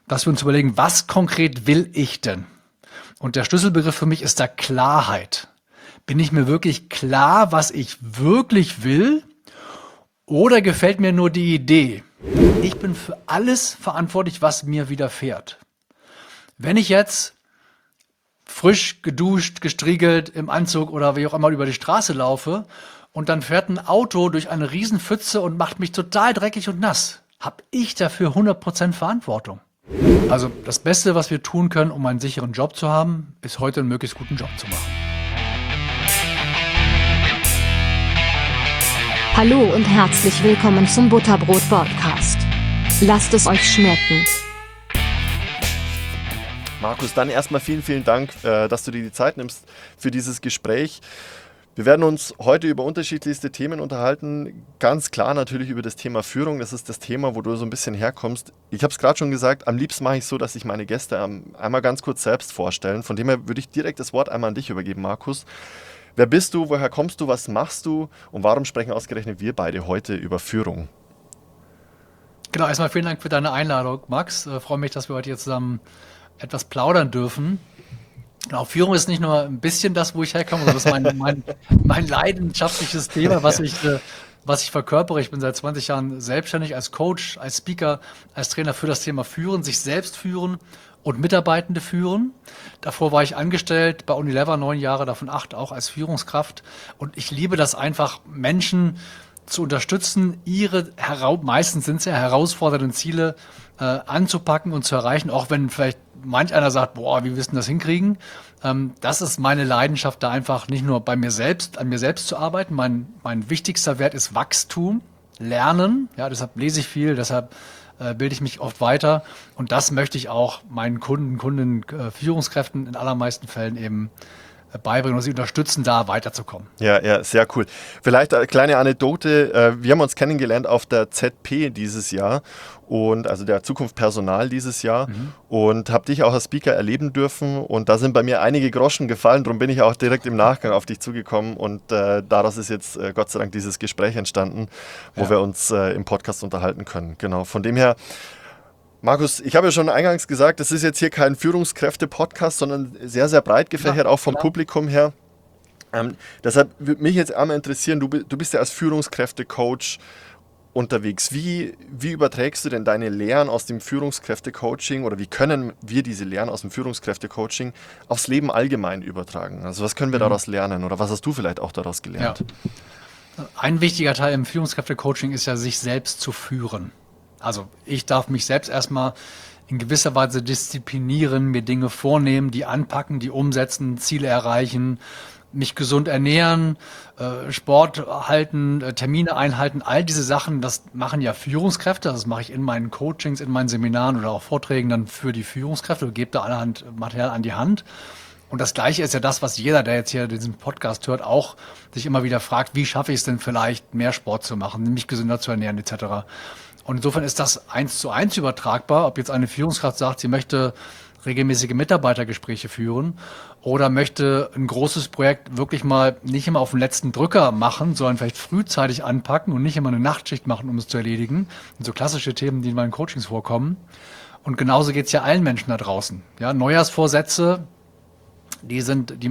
dass wir uns überlegen, was konkret will ich denn? Und der Schlüsselbegriff für mich ist da Klarheit. Bin ich mir wirklich klar, was ich wirklich will? Oder gefällt mir nur die Idee? Ich bin für alles verantwortlich, was mir widerfährt. Wenn ich jetzt frisch geduscht, gestriegelt, im Anzug oder wie auch immer über die Straße laufe und dann fährt ein Auto durch eine Riesenpfütze und macht mich total dreckig und nass, habe ich dafür 100% Verantwortung. Also das Beste, was wir tun können, um einen sicheren Job zu haben, ist heute einen möglichst guten Job zu machen. Hallo und herzlich willkommen zum Butterbrot-Podcast. Lasst es euch schmecken. Markus, dann erstmal vielen Dank, dass du dir die Zeit nimmst für dieses Gespräch. Wir werden uns heute über unterschiedlichste Themen unterhalten. Ganz klar natürlich über das Thema Führung. Das ist das Thema, wo du so ein bisschen herkommst. Ich habe es gerade schon gesagt, am liebsten mache ich es so, dass sich meine Gäste einmal ganz kurz selbst vorstellen. Von dem her würde ich direkt das Wort einmal an dich übergeben, Markus. Wer bist du, woher kommst du, was machst du und warum sprechen ausgerechnet wir beide heute über Führung? Genau, erstmal vielen Dank für deine Einladung, Max. Freue mich, dass wir heute hier zusammen etwas plaudern dürfen. Genau, Führung ist nicht nur ein bisschen das, wo ich herkomme, sondern das ist mein leidenschaftliches Thema, was ich verkörpere. Ich bin seit 20 Jahren selbstständig als Coach, als Speaker, als Trainer für das Thema Führen, sich selbst führen und Mitarbeitende führen. Davor war ich angestellt bei Unilever 9 Jahre, davon 8 auch als Führungskraft. Und ich liebe das einfach, Menschen zu unterstützen, meistens sind es ja herausfordernde Ziele anzupacken und zu erreichen, auch wenn vielleicht manch einer sagt, boah, wie willst du das hinkriegen? Das ist meine Leidenschaft, da einfach nicht nur an mir selbst zu arbeiten. Mein wichtigster Wert ist Wachstum, Lernen. Ja, deshalb lese ich viel, deshalb bilde ich mich oft weiter. Und das möchte ich auch meinen Kundinnen, Führungskräften in allermeisten Fällen eben beibringen und sie unterstützen, da weiterzukommen. Ja, sehr cool. Vielleicht eine kleine Anekdote. Wir haben uns kennengelernt auf der ZP dieses Jahr und also der Zukunft Personal dieses Jahr und habe dich auch als Speaker erleben dürfen und da sind bei mir einige Groschen gefallen, darum bin ich auch direkt im Nachgang auf dich zugekommen und daraus ist jetzt Gott sei Dank dieses Gespräch entstanden, wo wir uns im Podcast unterhalten können. Genau, von dem her Markus, ich habe ja schon eingangs gesagt, das ist jetzt hier kein Führungskräfte-Podcast, sondern sehr, sehr breit gefächert, auch vom Publikum her. Deshalb würde mich jetzt einmal interessieren, du bist ja als Führungskräfte-Coach unterwegs. Wie überträgst du denn deine Lehren aus dem Führungskräfte-Coaching oder wie können wir diese Lehren aus dem Führungskräfte-Coaching aufs Leben allgemein übertragen? Also was können wir daraus lernen oder was hast du vielleicht auch daraus gelernt? Ja. Ein wichtiger Teil im Führungskräfte-Coaching ist ja, sich selbst zu führen. Also ich darf mich selbst erstmal in gewisser Weise disziplinieren, mir Dinge vornehmen, die anpacken, die umsetzen, Ziele erreichen, mich gesund ernähren, Sport halten, Termine einhalten, all diese Sachen, das machen ja Führungskräfte, das mache ich in meinen Coachings, in meinen Seminaren oder auch Vorträgen dann für die Führungskräfte und gebe da allerhand Material an die Hand. Und das Gleiche ist ja das, was jeder, der jetzt hier diesen Podcast hört, auch sich immer wieder fragt, wie schaffe ich es denn vielleicht, mehr Sport zu machen, mich gesünder zu ernähren etc. Und insofern ist das 1:1 übertragbar, ob jetzt eine Führungskraft sagt, sie möchte regelmäßige Mitarbeitergespräche führen oder möchte ein großes Projekt wirklich mal nicht immer auf den letzten Drücker machen, sondern vielleicht frühzeitig anpacken und nicht immer eine Nachtschicht machen, um es zu erledigen. Das sind so klassische Themen, die in meinen Coachings vorkommen. Und genauso geht es ja allen Menschen da draußen. Ja, Neujahrsvorsätze, die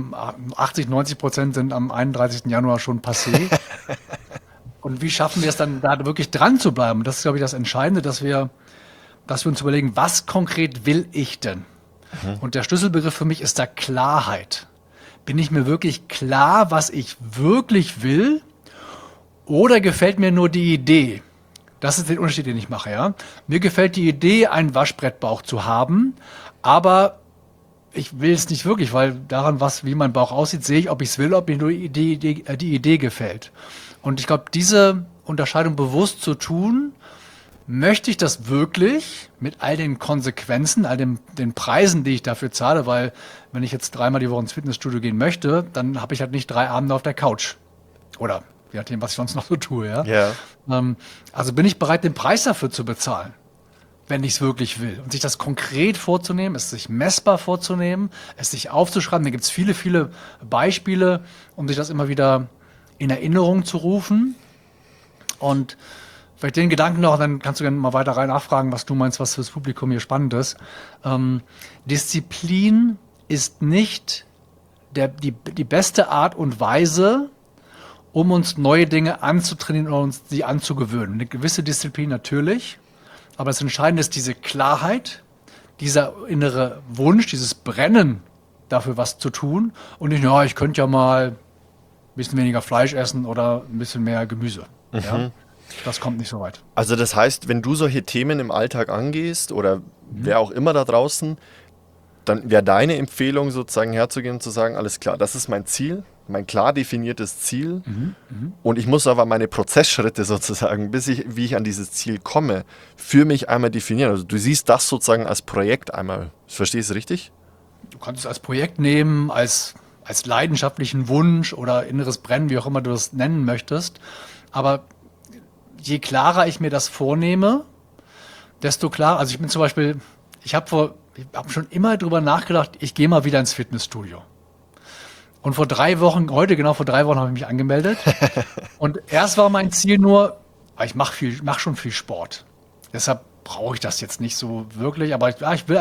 80-90% sind am 31. Januar schon passé. Und wie schaffen wir es dann, da wirklich dran zu bleiben? Das ist, glaube ich, das Entscheidende, dass wir uns überlegen, was konkret will ich denn? Und der Schlüsselbegriff für mich ist da Klarheit. Bin ich mir wirklich klar, was ich wirklich will? Oder gefällt mir nur die Idee? Das ist der Unterschied, den ich mache, ja. Mir gefällt die Idee, einen Waschbrettbauch zu haben, aber ich will es nicht wirklich, weil daran, wie mein Bauch aussieht, sehe ich, ob ich es will, ob mir nur die Idee gefällt. Und ich glaube, diese Unterscheidung bewusst zu tun, möchte ich das wirklich mit all den Konsequenzen, den Preisen, die ich dafür zahle, weil wenn ich jetzt 3-mal die Woche ins Fitnessstudio gehen möchte, dann habe ich halt nicht 3 Abende auf der Couch. Oder je nachdem, was ich sonst noch so tue. Ja? Ja. Also bin ich bereit, den Preis dafür zu bezahlen, wenn ich es wirklich will. Und sich das konkret vorzunehmen, es sich messbar vorzunehmen, es sich aufzuschreiben. Da gibt es viele, viele Beispiele, um sich das immer wieder in Erinnerung zu rufen. Und vielleicht den Gedanken noch, dann kannst du gerne mal weiter rein nachfragen, was du meinst, was fürs Publikum hier spannend ist. Disziplin ist nicht die beste Art und Weise, um uns neue Dinge anzutrainieren oder uns sie anzugewöhnen. Eine gewisse Disziplin natürlich, aber das Entscheidende ist diese Klarheit, dieser innere Wunsch, dieses Brennen dafür, was zu tun und nicht, ja, ich könnte ja mal ein bisschen weniger Fleisch essen oder ein bisschen mehr Gemüse. Ja? Das kommt nicht so weit. Also das heißt, wenn du solche Themen im Alltag angehst oder wer auch immer da draußen, dann wäre deine Empfehlung sozusagen herzugehen und zu sagen, alles klar, das ist mein Ziel, mein klar definiertes Ziel und ich muss aber meine Prozessschritte sozusagen, wie ich an dieses Ziel komme, für mich einmal definieren. Also du siehst das sozusagen als Projekt einmal. Verstehst du richtig? Du kannst es als Projekt nehmen, als leidenschaftlichen Wunsch oder inneres Brennen, wie auch immer du das nennen möchtest. Aber je klarer ich mir das vornehme, desto klarer, also ich bin zum Beispiel, ich habe schon immer drüber nachgedacht, ich gehe mal wieder ins Fitnessstudio. Und vor 3 Wochen, genau vor 3 Wochen habe ich mich angemeldet. Und erst war mein Ziel nur, ich mach schon viel Sport. Deshalb brauche ich das jetzt nicht so wirklich, aber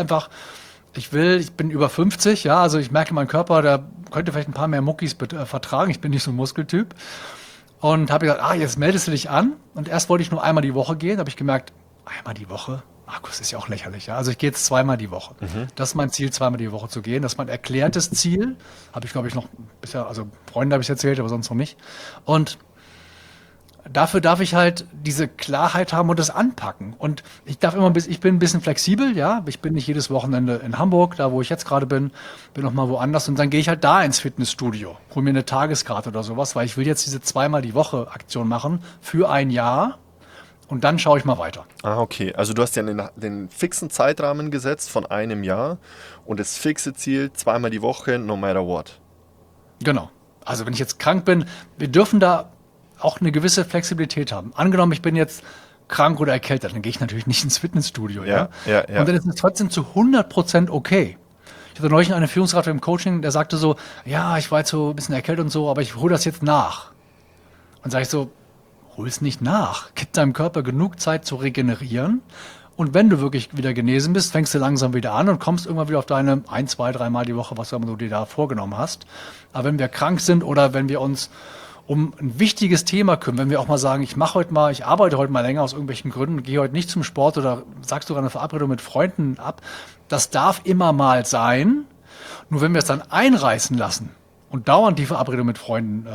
ich bin über 50, ja, also ich merke, mein Körper, der könnte vielleicht ein paar mehr Muckis vertragen, ich bin nicht so ein Muskeltyp. Und habe gesagt, jetzt meldest du dich an. Und erst wollte ich nur einmal die Woche gehen, habe ich gemerkt, einmal die Woche? Markus, ist ja auch lächerlich. Ja? Also ich gehe jetzt 2-mal die Woche. Das ist mein Ziel, 2-mal die Woche zu gehen. Das ist mein erklärtes Ziel. Habe ich, glaube ich, noch bisher, also Freunde habe ich erzählt, aber sonst noch nicht. Und dafür darf ich halt diese Klarheit haben und das anpacken. Und ich bin ein bisschen flexibel, ja. Ich bin nicht jedes Wochenende in Hamburg, da wo ich jetzt gerade bin noch mal woanders und dann gehe ich halt da ins Fitnessstudio, hole mir eine Tageskarte oder sowas, weil ich will jetzt diese 2-mal die Woche Aktion machen für ein Jahr und dann schaue ich mal weiter. Okay. Also du hast ja den fixen Zeitrahmen gesetzt von einem Jahr und das fixe Ziel 2-mal die Woche, no matter what. Genau. Also wenn ich jetzt krank bin, wir dürfen da auch eine gewisse Flexibilität haben. Angenommen, ich bin jetzt krank oder erkältet, dann gehe ich natürlich nicht ins Fitnessstudio. Ja. Und dann ist es trotzdem zu 100% okay. Ich hatte neulich eine Führungskraft im Coaching, der sagte so, ja, ich war jetzt so ein bisschen erkältet und so, aber ich hole das jetzt nach. Und sage ich so, hol es nicht nach. Gib deinem Körper genug Zeit zu regenerieren. Und wenn du wirklich wieder genesen bist, fängst du langsam wieder an und kommst irgendwann wieder auf deine 1, 2, 3 Mal die Woche, was auch immer du dir da vorgenommen hast. Aber wenn wir krank sind oder wenn wir uns um ein wichtiges Thema kümmern, wenn wir auch mal sagen, ich arbeite heute mal länger aus irgendwelchen Gründen, gehe heute nicht zum Sport oder sagst sogar eine Verabredung mit Freunden ab, das darf immer mal sein. Nur wenn wir es dann einreißen lassen und dauernd die Verabredung mit Freunden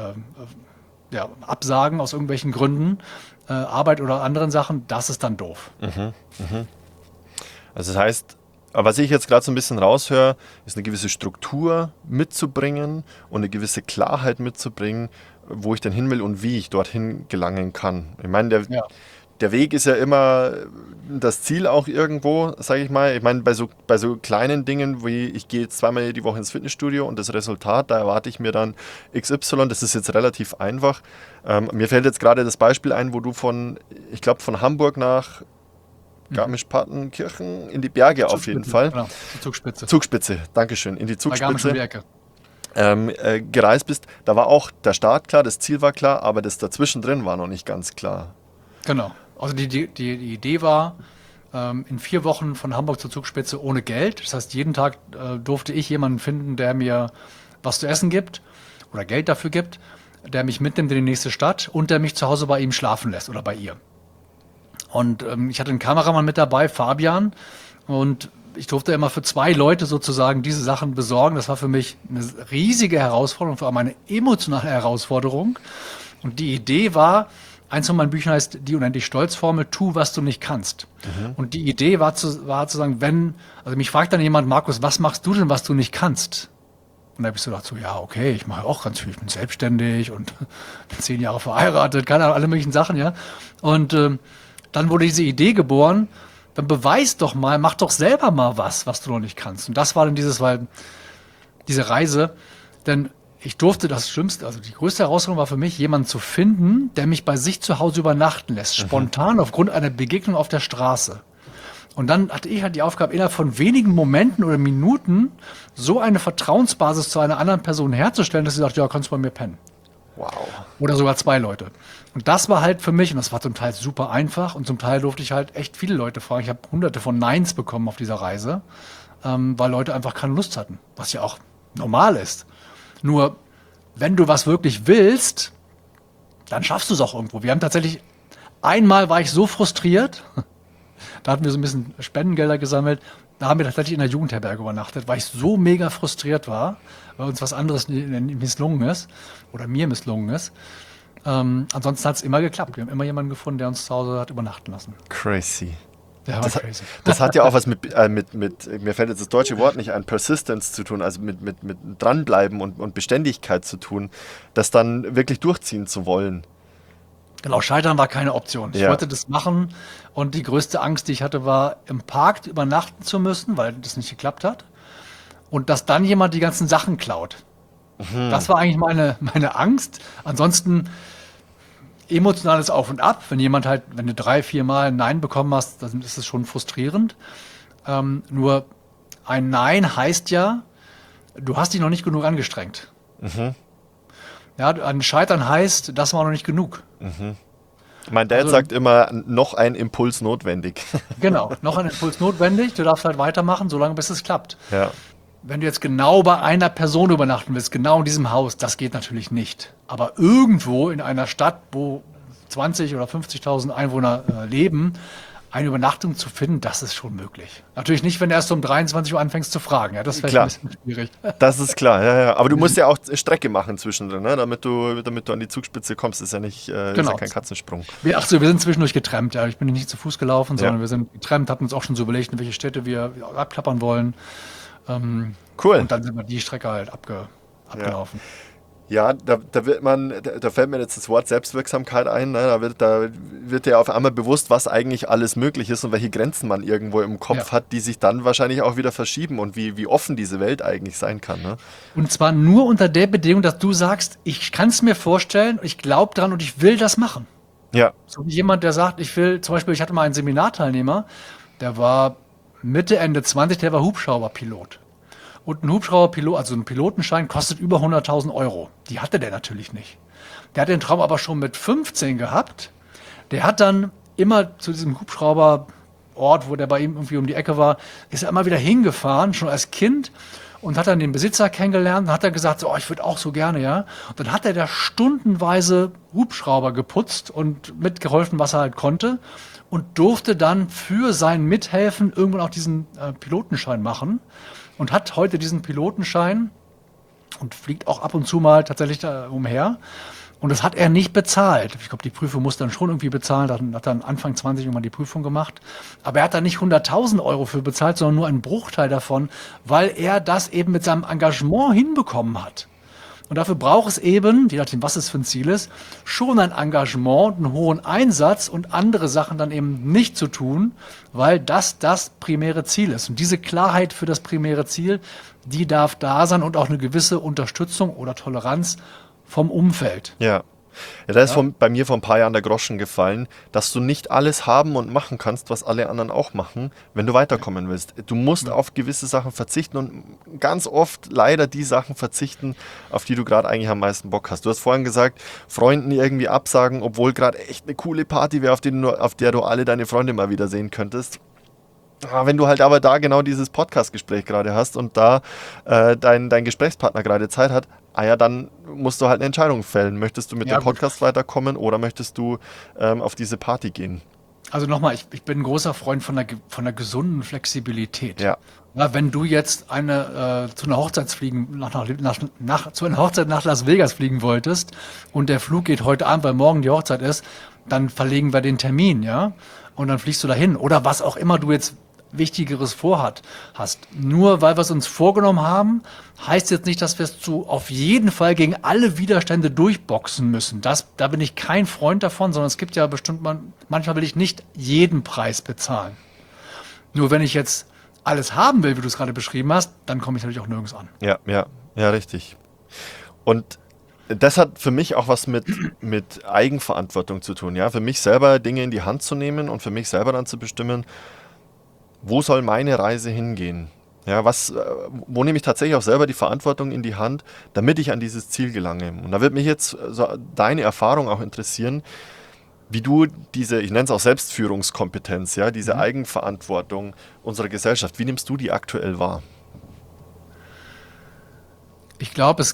absagen aus irgendwelchen Gründen, Arbeit oder anderen Sachen, das ist dann doof. Also das heißt, was ich jetzt gerade so ein bisschen raushöre, ist eine gewisse Struktur mitzubringen und eine gewisse Klarheit mitzubringen, wo ich denn hin will und wie ich dorthin gelangen kann. Ich meine, der Weg ist ja immer das Ziel auch irgendwo, sage ich mal. Ich meine, bei so kleinen Dingen, wie ich gehe jetzt 2-mal die Woche ins Fitnessstudio und das Resultat, da erwarte ich mir dann XY, das ist jetzt relativ einfach. Mir fällt jetzt gerade das Beispiel ein, wo du von Hamburg nach Garmisch-Partenkirchen in die Berge auf jeden Fall. Genau, die Zugspitze. Zugspitze, Dankeschön, in die Zugspitze. Die Ecke. Gereist bist, da war auch der Start klar, das Ziel war klar, aber das dazwischen drin war noch nicht ganz klar. Genau. Also die Idee war, in 4 Wochen von Hamburg zur Zugspitze ohne Geld. Das heißt, jeden Tag durfte ich jemanden finden, der mir was zu essen gibt oder Geld dafür gibt, der mich mitnimmt in die nächste Stadt und der mich zu Hause bei ihm schlafen lässt oder bei ihr. Und ich hatte einen Kameramann mit dabei, Fabian, und ich durfte immer für 2 Leute sozusagen diese Sachen besorgen. Das war für mich eine riesige Herausforderung, vor allem eine emotionale Herausforderung. Und die Idee war, eins von meinen Büchern heißt Die unendlich Stolz-Formel, tu, was du nicht kannst. Und die Idee war zu sagen, also mich fragt dann jemand, Markus, was machst du denn, was du nicht kannst? Und da habe ich so gedacht, ja, okay, ich mache auch ganz viel, ich bin selbstständig und bin 10 Jahre verheiratet, keine Ahnung, alle möglichen Sachen, ja. Und dann wurde diese Idee geboren, dann beweis doch mal, mach doch selber mal was du noch nicht kannst. Und das war dann diese Reise, denn ich durfte das Schlimmste, also die größte Herausforderung war für mich, jemanden zu finden, der mich bei sich zu Hause übernachten lässt, spontan aufgrund einer Begegnung auf der Straße. Und dann hatte ich halt die Aufgabe, innerhalb von wenigen Momenten oder Minuten so eine Vertrauensbasis zu einer anderen Person herzustellen, dass sie sagt, ja, kannst du bei mir pennen. Wow. Oder sogar 2 Leute. Und das war halt für mich, und das war zum Teil super einfach und zum Teil durfte ich halt echt viele Leute fragen. Ich habe hunderte von Neins bekommen auf dieser Reise, weil Leute einfach keine Lust hatten, was ja auch normal ist. Nur, wenn du was wirklich willst, dann schaffst du es auch irgendwo. Wir haben tatsächlich, einmal war ich so frustriert, da hatten wir so ein bisschen Spendengelder gesammelt, da haben wir tatsächlich in der Jugendherberge übernachtet, weil ich so mega frustriert war, weil uns was anderes misslungen ist oder mir misslungen ist. Ansonsten hat es immer geklappt. Wir haben immer jemanden gefunden, der uns zu Hause hat übernachten lassen. Crazy. Der war crazy. Das hat ja auch was mit, mir fällt jetzt das deutsche Wort nicht ein, Persistence zu tun, also mit dranbleiben und Beständigkeit zu tun, das dann wirklich durchziehen zu wollen. Genau, Scheitern war keine Option. Ich wollte das machen und die größte Angst, die ich hatte, war, im Park übernachten zu müssen, weil das nicht geklappt hat. Und dass dann jemand die ganzen Sachen klaut. Das war eigentlich meine Angst. Ansonsten emotionales Auf und Ab. Wenn jemand halt, wenn du 3, 4 Mal ein Nein bekommen hast, dann ist es schon frustrierend. Nur ein Nein heißt ja, du hast dich noch nicht genug angestrengt. Ja, ein Scheitern heißt, das war noch nicht genug. Mein Dad sagt immer, noch ein Impuls notwendig. Genau, noch ein Impuls notwendig. Du darfst halt weitermachen, solange bis es klappt. Ja. Wenn du jetzt genau bei einer Person übernachten willst, genau in diesem Haus, das geht natürlich nicht. Aber irgendwo in einer Stadt, wo 20 oder 50.000 Einwohner leben, eine Übernachtung zu finden, das ist schon möglich. Natürlich nicht, wenn du erst um 23 Uhr anfängst zu fragen. Ja, das wäre ein bisschen schwierig. Das ist klar, ja. Aber du musst ja auch Strecke machen zwischendrin, ne? damit du an die Zugspitze kommst. Das ist ja nicht ist ja kein Katzensprung. Wir sind zwischendurch getrennt. Ja. Ich bin nicht zu Fuß gelaufen, sondern wir sind getrennt, hatten uns auch schon so überlegt, in welche Städte wir abklappern wollen. Cool. Und dann sind wir die Strecke halt abgelaufen. Ja, da fällt mir jetzt das Wort Selbstwirksamkeit ein. Ne? Da wird dir auf einmal bewusst, was eigentlich alles möglich ist und welche Grenzen man irgendwo im Kopf hat, die sich dann wahrscheinlich auch wieder verschieben und wie offen diese Welt eigentlich sein kann. Ne? Und zwar nur unter der Bedingung, dass du sagst, ich kann es mir vorstellen, ich glaube dran und ich will das machen. Ja. So wie jemand, der sagt, ich hatte mal einen Seminarteilnehmer, der war Mitte, Ende 20, der war Hubschrauberpilot. Und ein Hubschrauberpilot, also ein Pilotenschein, kostet über 100.000 €. Die hatte der natürlich nicht. Der hat den Traum aber schon mit 15 gehabt. Der hat dann immer zu diesem Hubschrauberort, wo der bei ihm irgendwie um die Ecke war, ist er immer wieder hingefahren, schon als Kind, und hat dann den Besitzer kennengelernt. Dann hat er gesagt, so, ich würde auch so gerne, ja. Und dann hat er da stundenweise Hubschrauber geputzt und mitgeholfen, was er halt konnte. Und durfte dann für sein Mithelfen irgendwann auch diesen Pilotenschein machen. Und hat heute diesen Pilotenschein und fliegt auch ab und zu mal tatsächlich da umher. Und das hat er nicht bezahlt. Ich glaube, die Prüfung muss dann schon irgendwie bezahlen. Dann hat er Anfang 20 irgendwann die Prüfung gemacht. Aber er hat da nicht 100.000 € für bezahlt, sondern nur einen Bruchteil davon, weil er das eben mit seinem Engagement hinbekommen hat. Und dafür braucht es eben, je nachdem, was es für ein Ziel ist, schon ein Engagement, einen hohen Einsatz und andere Sachen dann eben nicht zu tun, weil das primäre Ziel ist. Und diese Klarheit für das primäre Ziel, die darf da sein und auch eine gewisse Unterstützung oder Toleranz vom Umfeld. Ja. Ja, da ist bei mir vor ein paar Jahren der Groschen gefallen, dass du nicht alles haben und machen kannst, was alle anderen auch machen, wenn du weiterkommen willst. Du musst auf gewisse Sachen verzichten und ganz oft leider die Sachen verzichten, auf die du gerade eigentlich am meisten Bock hast. Du hast vorhin gesagt, Freunden irgendwie absagen, obwohl gerade echt eine coole Party wäre, auf der du alle deine Freunde mal wieder sehen könntest. Wenn du halt aber da genau dieses Podcast-Gespräch gerade hast und da dein Gesprächspartner gerade Zeit hat, dann musst du halt eine Entscheidung fällen. Möchtest du mit dem Podcast weiterkommen oder möchtest du auf diese Party gehen? Also nochmal, ich bin ein großer Freund von der gesunden Flexibilität. Ja. Ja, wenn du jetzt zu einer Hochzeit zu einer Hochzeit nach Las Vegas fliegen wolltest und der Flug geht heute Abend, weil morgen die Hochzeit ist, dann verlegen wir den Termin, ja? Und dann fliegst du dahin. Oder was auch immer du jetzt Wichtigeres hast. Nur weil wir es uns vorgenommen haben, heißt jetzt nicht, dass wir es auf jeden Fall gegen alle Widerstände durchboxen müssen. Da bin ich kein Freund davon, sondern es gibt ja bestimmt, manchmal will ich nicht jeden Preis bezahlen. Nur wenn ich jetzt alles haben will, wie du es gerade beschrieben hast, dann komme ich natürlich auch nirgends an. Ja, richtig. Und das hat für mich auch was mit Eigenverantwortung zu tun. Ja? Für mich selber Dinge in die Hand zu nehmen und für mich selber dann zu bestimmen, wo soll meine Reise hingehen? Ja, wo nehme ich tatsächlich auch selber die Verantwortung in die Hand, damit ich an dieses Ziel gelange? Und da würde mich jetzt so deine Erfahrung auch interessieren, wie du diese, ich nenne es auch Selbstführungskompetenz, ja, diese Eigenverantwortung unserer Gesellschaft, wie nimmst du die aktuell wahr? Ich glaube,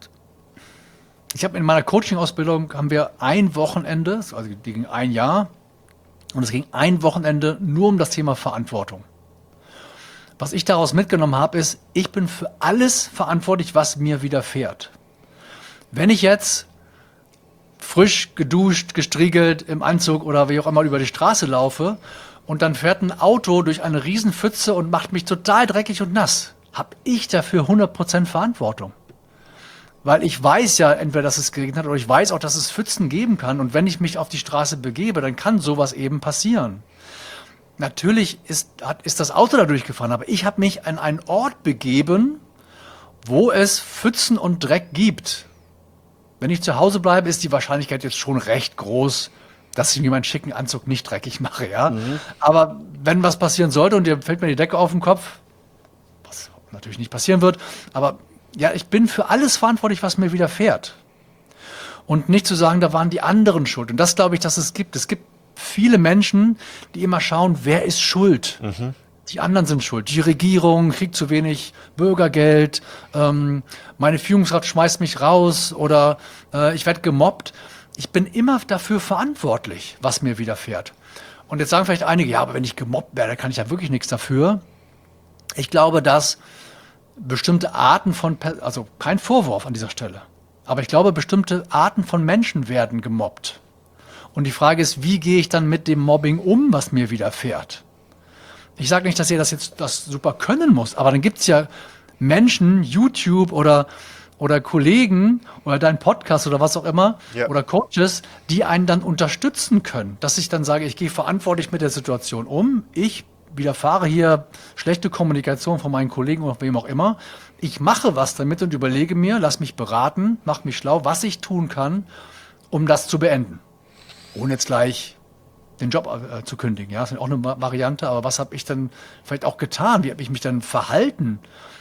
ich habe in meiner Coaching-Ausbildung haben wir ein Wochenende, also die ging ein Jahr, und es ging ein Wochenende nur um das Thema Verantwortung. Was ich daraus mitgenommen habe, ist, ich bin für alles verantwortlich, was mir widerfährt. Wenn ich jetzt frisch geduscht, gestriegelt, im Anzug oder wie auch immer über die Straße laufe und dann fährt ein Auto durch eine Riesenpfütze und macht mich total dreckig und nass, habe ich dafür 100% Verantwortung. Weil ich weiß ja entweder, dass es geregnet hat oder ich weiß auch, dass es Pfützen geben kann. Und wenn ich mich auf die Straße begebe, dann kann sowas eben passieren. Natürlich ist das Auto da durchgefahren, aber ich habe mich an einen Ort begeben, wo es Pfützen und Dreck gibt. Wenn ich zu Hause bleibe, ist die Wahrscheinlichkeit jetzt schon recht groß, dass ich mir meinen schicken Anzug nicht dreckig mache. Ja? Aber wenn was passieren sollte und dir fällt mir die Decke auf den Kopf, was natürlich nicht passieren wird, aber ja, ich bin für alles verantwortlich, was mir widerfährt. Und nicht zu sagen, da waren die anderen schuld. Und das glaube ich, dass es gibt. Es gibt viele Menschen, die immer schauen, wer ist schuld. Die anderen sind schuld. Die Regierung kriegt zu wenig Bürgergeld, meine Führungskraft schmeißt mich raus oder ich werde gemobbt. Ich bin immer dafür verantwortlich, was mir widerfährt. Und jetzt sagen vielleicht einige, ja, aber wenn ich gemobbt werde, kann ich ja wirklich nichts dafür. Ich glaube, dass bestimmte Arten also kein Vorwurf an dieser Stelle, aber ich glaube, bestimmte Arten von Menschen werden gemobbt. Und die Frage ist, wie gehe ich dann mit dem Mobbing um, was mir widerfährt? Ich sage nicht, dass ihr das super können muss, aber dann gibt es ja Menschen, YouTube oder Kollegen oder dein Podcast oder was auch immer, oder Coaches, die einen dann unterstützen können, dass ich dann sage, ich gehe verantwortlich mit der Situation um, ich widerfahre hier schlechte Kommunikation von meinen Kollegen oder wem auch immer. Ich mache was damit und überlege mir, lass mich beraten, mach mich schlau, was ich tun kann, um das zu beenden. Ohne jetzt gleich den Job zu kündigen. Ja, das ist auch eine Variante, aber was habe ich dann vielleicht auch getan? Wie habe ich mich dann verhalten?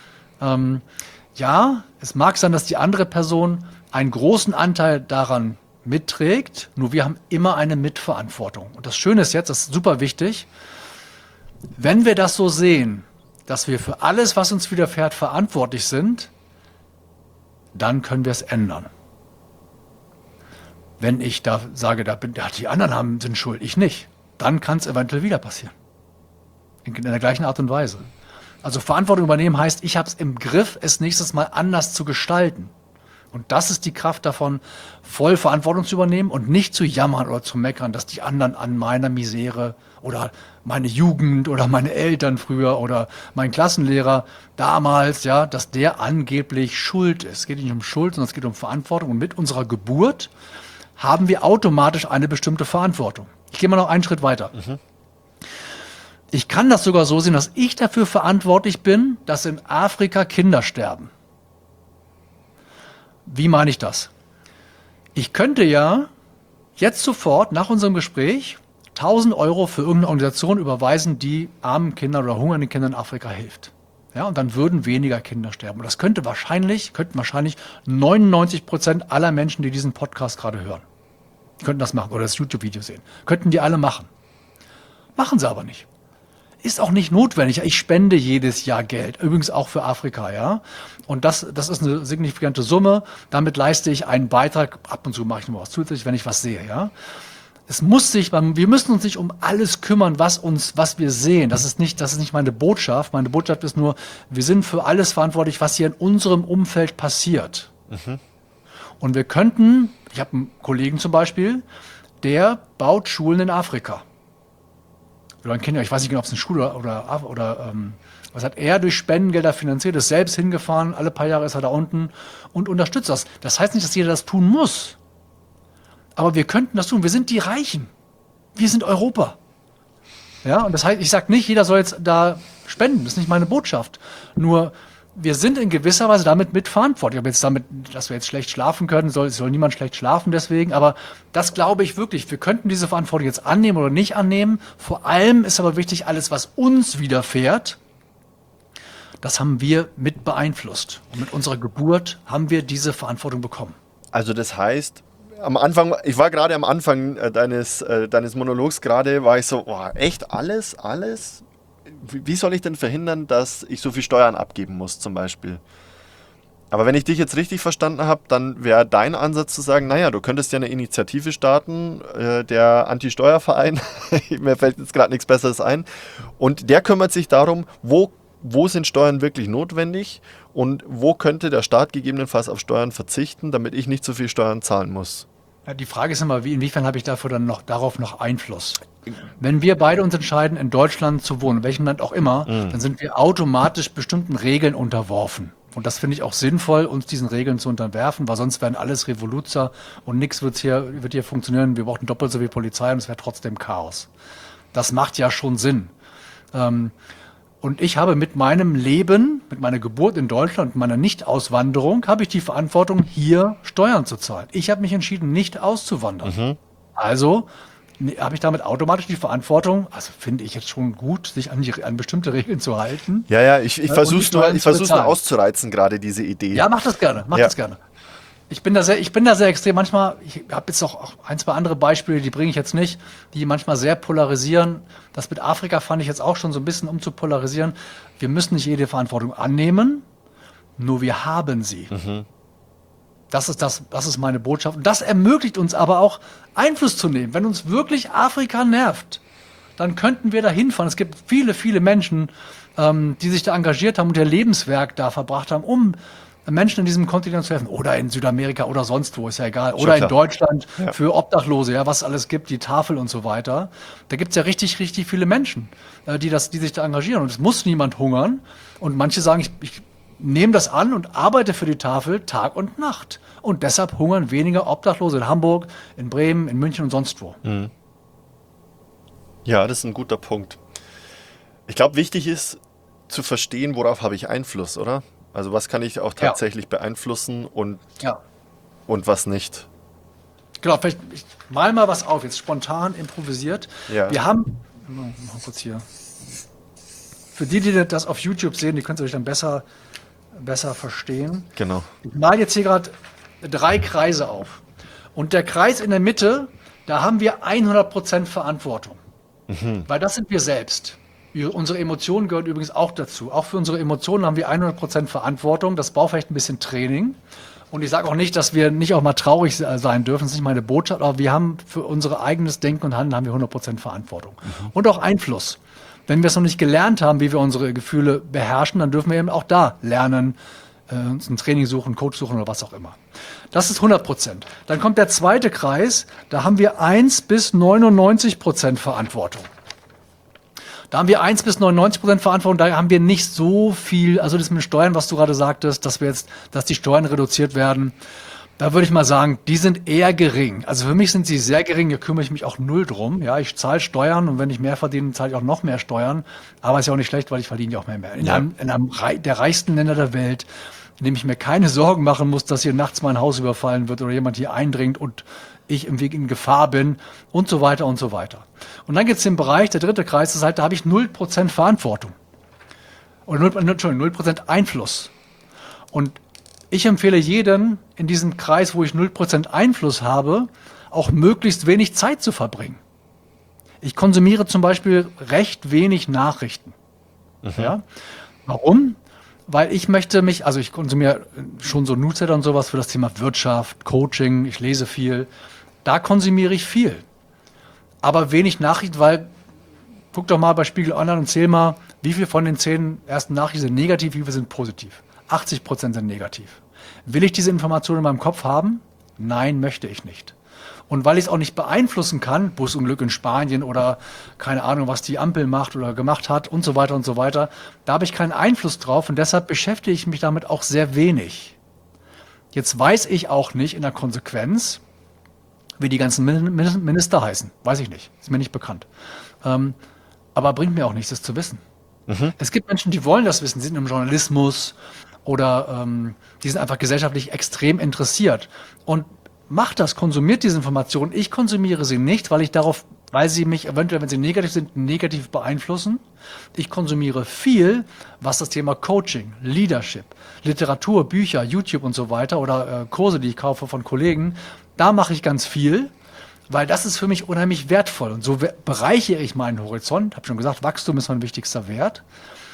Ja, es mag sein, dass die andere Person einen großen Anteil daran mitträgt, nur wir haben immer eine Mitverantwortung. Und das Schöne ist jetzt, das ist super wichtig, wenn wir das so sehen, dass wir für alles, was uns widerfährt, verantwortlich sind, dann können wir es ändern. Wenn ich da sage, die anderen sind schuld, ich nicht, dann kann es eventuell wieder passieren. In der gleichen Art und Weise. Also Verantwortung übernehmen heißt, ich habe es im Griff, es nächstes Mal anders zu gestalten. Und das ist die Kraft davon, voll Verantwortung zu übernehmen und nicht zu jammern oder zu meckern, dass die anderen an meiner Misere oder meine Jugend oder meine Eltern früher oder mein Klassenlehrer damals, ja, dass der angeblich schuld ist. Es geht nicht um Schuld, sondern es geht um Verantwortung. Und mit unserer Geburt haben wir automatisch eine bestimmte Verantwortung. Ich gehe mal noch einen Schritt weiter. Ich kann das sogar so sehen, dass ich dafür verantwortlich bin, dass in Afrika Kinder sterben. Wie meine ich das? Ich könnte ja jetzt sofort nach unserem Gespräch 1.000 Euro für irgendeine Organisation überweisen, die armen Kindern oder hungernden Kindern in Afrika hilft. Ja, und dann würden weniger Kinder sterben. Und das könnten wahrscheinlich 99% aller Menschen, die diesen Podcast gerade hören, könnten das machen oder das YouTube-Video sehen. Könnten die alle machen. Machen sie aber nicht. Ist auch nicht notwendig. Ich spende jedes Jahr Geld, übrigens auch für Afrika, ja. Und das ist eine signifikante Summe. Damit leiste ich einen Beitrag. Ab und zu mache ich noch was zusätzlich, wenn ich was sehe, ja. Wir müssen uns nicht um alles kümmern, was wir sehen. Das ist nicht meine Botschaft. Meine Botschaft ist nur, wir sind für alles verantwortlich, was hier in unserem Umfeld passiert. Und ich habe einen Kollegen zum Beispiel, der baut Schulen in Afrika. Oder ein Kinder, ich weiß nicht genau, ob es eine Schule oder was hat er durch Spendengelder finanziert, ist selbst hingefahren, alle paar Jahre ist er da unten und unterstützt das. Das heißt nicht, dass jeder das tun muss. Aber wir könnten das tun. Wir sind die Reichen. Wir sind Europa. Ja, und das heißt, ich sage nicht, jeder soll jetzt da spenden. Das ist nicht meine Botschaft. Nur, wir sind in gewisser Weise damit mitverantwortlich. Aber jetzt damit, dass wir jetzt schlecht schlafen können, soll niemand schlecht schlafen deswegen. Aber das glaube ich wirklich. Wir könnten diese Verantwortung jetzt annehmen oder nicht annehmen. Vor allem ist aber wichtig, alles, was uns widerfährt, das haben wir mit beeinflusst. Und mit unserer Geburt haben wir diese Verantwortung bekommen. Also das heißt, am Anfang, ich war gerade am Anfang deines Monologs gerade, war ich so, oh, echt alles? Wie soll ich denn verhindern, dass ich so viel Steuern abgeben muss zum Beispiel? Aber wenn ich dich jetzt richtig verstanden habe, dann wäre dein Ansatz zu sagen, naja, du könntest ja eine Initiative starten, der Anti-Steuerverein, mir fällt jetzt gerade nichts Besseres ein, und der kümmert sich darum, wo sind Steuern wirklich notwendig und wo könnte der Staat gegebenenfalls auf Steuern verzichten, damit ich nicht so viel Steuern zahlen muss. Ja, die Frage ist immer, inwiefern habe ich darauf noch Einfluss? Wenn wir beide uns entscheiden, in Deutschland zu wohnen, in welchem Land auch immer, dann sind wir automatisch bestimmten Regeln unterworfen. Und das finde ich auch sinnvoll, uns diesen Regeln zu unterwerfen, weil sonst werden alles Revoluzer und nichts wird hier funktionieren. Wir brauchen doppelt so viel Polizei und es wäre trotzdem Chaos. Das macht ja schon Sinn. Und ich habe mit meinem Leben, mit meiner Geburt in Deutschland, meiner Nicht-Auswanderung, habe ich die Verantwortung, hier Steuern zu zahlen. Ich habe mich entschieden, nicht auszuwandern. Also habe ich damit automatisch die Verantwortung, also finde ich jetzt schon gut, sich an bestimmte Regeln zu halten. Ja, ich versuche und nur auszureizen, gerade diese Idee. Ja, mach das gerne, das gerne. Ich bin da sehr extrem. Manchmal, ich habe jetzt auch ein, zwei andere Beispiele, die bringe ich jetzt nicht, die manchmal sehr polarisieren. Das mit Afrika fand ich jetzt auch schon so ein bisschen, um zu polarisieren. Wir müssen nicht jede Verantwortung annehmen, nur wir haben sie. Das ist meine Botschaft. Und das ermöglicht uns aber auch, Einfluss zu nehmen. Wenn uns wirklich Afrika nervt, dann könnten wir da hinfahren. Es gibt viele, viele Menschen, die sich da engagiert haben und ihr Lebenswerk da verbracht haben, um Menschen in diesem Kontinent zu helfen. Oder in Südamerika oder sonst wo, ist ja egal. Oder in Deutschland für Obdachlose, ja, was es alles gibt, die Tafel und so weiter. Da gibt es ja richtig, richtig viele Menschen, die sich da engagieren. Und es muss niemand hungern. Und manche sagen, ich nehme das an und arbeite für die Tafel Tag und Nacht. Und deshalb hungern weniger Obdachlose in Hamburg, in Bremen, in München und sonst wo. Ja, das ist ein guter Punkt. Ich glaube, wichtig ist zu verstehen, worauf habe ich Einfluss, oder? Also was kann ich auch tatsächlich beeinflussen und was nicht. Genau, vielleicht ich mal was auf, jetzt spontan improvisiert. Ja. Wir haben, mal kurz hier, für die das auf YouTube sehen, die können es euch dann besser verstehen. Genau. Ich male jetzt hier gerade 3 Kreise auf. Und der Kreis in der Mitte, da haben wir 100% Verantwortung. Weil das sind wir selbst. Unsere Emotionen gehören übrigens auch dazu. Auch für unsere Emotionen haben wir 100% Verantwortung. Das braucht vielleicht ein bisschen Training. Und ich sage auch nicht, dass wir nicht auch mal traurig sein dürfen. Das ist nicht meine Botschaft. Aber wir haben für unser eigenes Denken und Handeln haben wir 100% Verantwortung. Und auch Einfluss. Wenn wir es noch nicht gelernt haben, wie wir unsere Gefühle beherrschen, dann dürfen wir eben auch da lernen, uns ein Training suchen, einen Coach suchen oder was auch immer. Das ist 100%. Dann kommt der zweite Kreis. Da haben wir 1 bis 99% Verantwortung. Da haben wir 1 bis 99% Verantwortung, da haben wir nicht so viel, also das mit Steuern, was du gerade sagtest, dass die Steuern reduziert werden, da würde ich mal sagen, die sind eher gering. Also für mich sind sie sehr gering, da kümmere ich mich auch null drum. Ja, ich zahle Steuern und wenn ich mehr verdiene, zahle ich auch noch mehr Steuern. Aber ist ja auch nicht schlecht, weil ich verdiene ja auch mehr. In einem der reichsten Länder der Welt, in dem ich mir keine Sorgen machen muss, dass hier nachts mein Haus überfallen wird oder jemand hier eindringt und ich im Weg in Gefahr bin und so weiter und so weiter. Und dann gibt es den Bereich, der dritte Kreis, ist halt, da habe ich 0% Verantwortung. Oder 0% Einfluss. Und ich empfehle jedem in diesem Kreis, wo ich 0% Einfluss habe, auch möglichst wenig Zeit zu verbringen. Ich konsumiere zum Beispiel recht wenig Nachrichten. Ja? Warum? Weil ich ich konsumiere schon so Newsletter und sowas für das Thema Wirtschaft, Coaching, ich lese viel. Da konsumiere ich viel. Aber wenig Nachrichten, weil, guck doch mal bei Spiegel Online und zähl mal, wie viel von den 10 ersten Nachrichten sind negativ, wie viel sind positiv. 80% sind negativ. Will ich diese Informationen in meinem Kopf haben? Nein, möchte ich nicht. Und weil ich es auch nicht beeinflussen kann, Busunglück in Spanien oder keine Ahnung, was die Ampel macht oder gemacht hat und so weiter, da habe ich keinen Einfluss drauf und deshalb beschäftige ich mich damit auch sehr wenig. Jetzt weiß ich auch nicht in der Konsequenz, wie die ganzen Minister heißen. Weiß ich nicht, ist mir nicht bekannt. Aber bringt mir auch nichts, das zu wissen. Es gibt Menschen, die wollen das wissen, die sind im Journalismus oder die sind einfach gesellschaftlich extrem interessiert. Und macht das, konsumiert diese Informationen. Ich konsumiere sie nicht, weil ich darauf weil sie mich eventuell, wenn sie negativ sind, negativ beeinflussen. Ich konsumiere viel, was das Thema Coaching, Leadership, Literatur, Bücher, YouTube und so weiter oder Kurse, die ich kaufe von Kollegen, da mache ich ganz viel, weil das ist für mich unheimlich wertvoll. Und so bereichere ich meinen Horizont. Habe schon gesagt, Wachstum ist mein wichtigster Wert.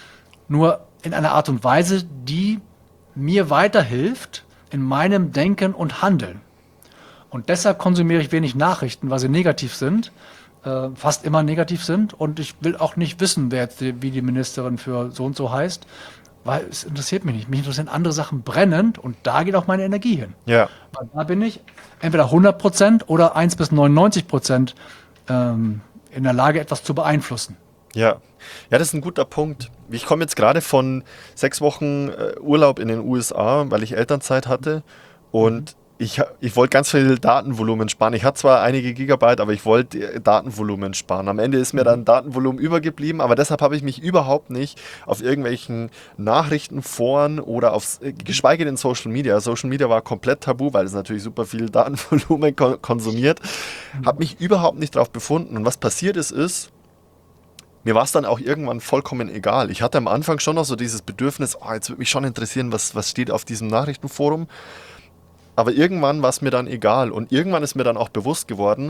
Nur in einer Art und Weise, die mir weiterhilft in meinem Denken und Handeln. Und deshalb konsumiere ich wenig Nachrichten, weil sie negativ sind, fast immer negativ sind. Und ich will auch nicht wissen, wie die Ministerin für so und so heißt, weil es interessiert mich nicht. Mich interessieren andere Sachen brennend und da geht auch meine Energie hin. Ja. Weil da bin ich entweder 100% oder 1 bis 99% in der Lage, etwas zu beeinflussen. Ja. Ja, das ist ein guter Punkt. Ich komme jetzt gerade von 6 Wochen Urlaub in den USA, weil ich Elternzeit hatte und ich wollte ganz viel Datenvolumen sparen. Ich hatte zwar einige Gigabyte, aber ich wollte Datenvolumen sparen. Am Ende ist mir dann Datenvolumen übergeblieben, aber deshalb habe ich mich überhaupt nicht auf irgendwelchen Nachrichtenforen oder geschweige denn Social Media. Social Media war komplett tabu, weil es natürlich super viel Datenvolumen konsumiert. Habe mich überhaupt nicht drauf befunden. Und was passiert ist, mir war es dann auch irgendwann vollkommen egal. Ich hatte am Anfang schon noch so dieses Bedürfnis, jetzt würde mich schon interessieren, was steht auf diesem Nachrichtenforum. Aber irgendwann war es mir dann egal. Und irgendwann ist mir dann auch bewusst geworden,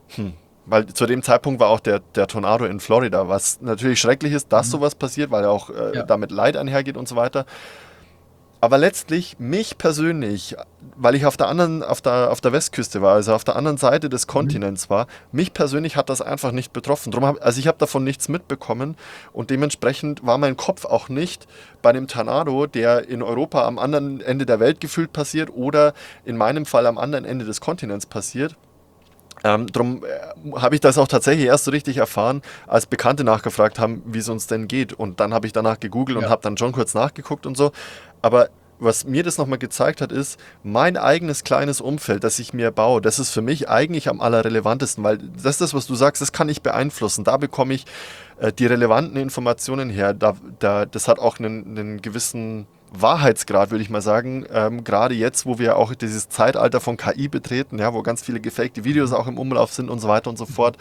weil zu dem Zeitpunkt war auch der Tornado in Florida, was natürlich schrecklich ist, dass sowas passiert, weil auch damit Leid einhergeht und so weiter. Aber letztlich mich persönlich, weil ich auf der Westküste war, also auf der anderen Seite des Kontinents war, mich persönlich hat das einfach nicht betroffen. Also ich habe davon nichts mitbekommen und dementsprechend war mein Kopf auch nicht bei dem Tornado, der in Europa am anderen Ende der Welt gefühlt passiert oder in meinem Fall am anderen Ende des Kontinents passiert. Darum habe ich das auch tatsächlich erst so richtig erfahren, als Bekannte nachgefragt haben, wie es uns denn geht. Und dann habe ich danach gegoogelt und habe dann schon kurz nachgeguckt und so. Aber was mir das nochmal gezeigt hat, ist, mein eigenes kleines Umfeld, das ich mir baue, das ist für mich eigentlich am allerrelevantesten, weil das ist das, was du sagst, das kann ich beeinflussen. Da bekomme ich die relevanten Informationen her. Das hat auch einen gewissen Wahrheitsgrad, würde ich mal sagen, gerade jetzt, wo wir auch dieses Zeitalter von KI betreten, ja, wo ganz viele gefakte Videos auch im Umlauf sind und so weiter und so fort.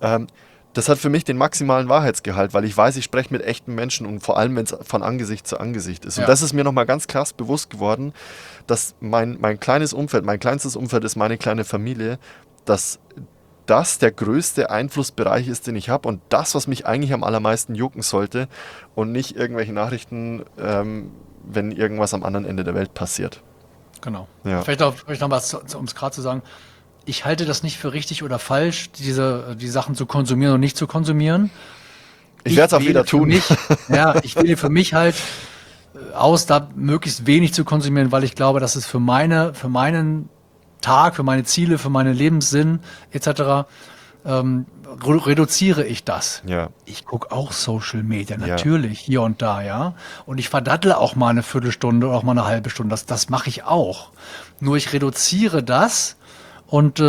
Das hat für mich den maximalen Wahrheitsgehalt, weil ich weiß, ich spreche mit echten Menschen und vor allem, wenn es von Angesicht zu Angesicht ist. Und das ist mir nochmal ganz krass bewusst geworden, dass mein kleines Umfeld, mein kleinstes Umfeld ist meine kleine Familie, dass das der größte Einflussbereich ist, den ich habe und das, was mich eigentlich am allermeisten jucken sollte und nicht irgendwelche Nachrichten, wenn irgendwas am anderen Ende der Welt passiert. Genau. Ja. Vielleicht noch was, um es gerade zu sagen. Ich halte das nicht für richtig oder falsch, die Sachen zu konsumieren und nicht zu konsumieren. Ich werde es auch wieder tun. Ich wähle für mich halt aus, da möglichst wenig zu konsumieren, weil ich glaube, dass es für meinen Tag, für meine Ziele, für meinen Lebenssinn etc. Reduziere ich das. Ja. Ich gucke auch Social Media, natürlich, hier und da, ja. Und ich verdattle auch mal eine Viertelstunde oder auch mal eine halbe Stunde. Das mache ich auch. Nur ich reduziere das und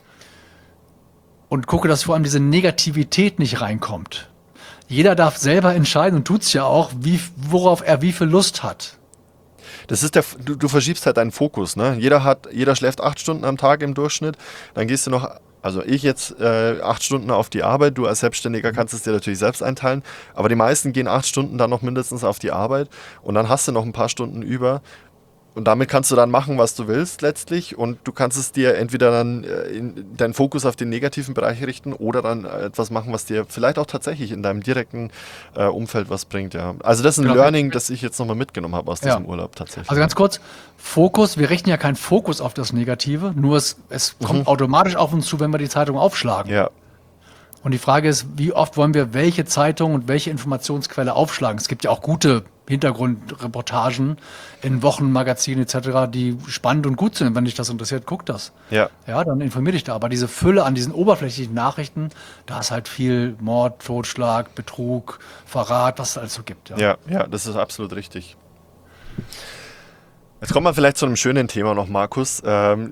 gucke, dass vor allem diese Negativität nicht reinkommt. Jeder darf selber entscheiden und tut's ja auch, worauf er wie viel Lust hat. Das ist du verschiebst halt deinen Fokus, ne? Jeder schläft 8 Stunden am Tag im Durchschnitt, dann gehst du noch, also ich jetzt 8 Stunden auf die Arbeit, du als Selbstständiger kannst es dir natürlich selbst einteilen, aber die meisten gehen 8 Stunden dann noch mindestens auf die Arbeit und dann hast du noch ein paar Stunden über und damit kannst du dann machen, was du willst letztlich und du kannst es dir entweder dann deinen Fokus auf den negativen Bereich richten oder dann etwas machen, was dir vielleicht auch tatsächlich in deinem direkten Umfeld was bringt, ja. Also das ist ein Learning, das ich jetzt nochmal mitgenommen habe aus diesem Urlaub tatsächlich. Also ganz kurz, Fokus, wir richten ja keinen Fokus auf das Negative, nur es kommt automatisch auf uns zu, wenn wir die Zeitung aufschlagen. Ja. Und die Frage ist, wie oft wollen wir welche Zeitung und welche Informationsquelle aufschlagen? Es gibt ja auch gute Hintergrundreportagen in Wochenmagazinen etc., die spannend und gut sind. Wenn dich das interessiert, guck das. Ja. Ja, dann informier dich da. Aber diese Fülle an diesen oberflächlichen Nachrichten, da ist halt viel Mord, Totschlag, Betrug, Verrat, was es alles so gibt. Ja, das ist absolut richtig. Jetzt kommen wir vielleicht zu einem schönen Thema noch, Markus.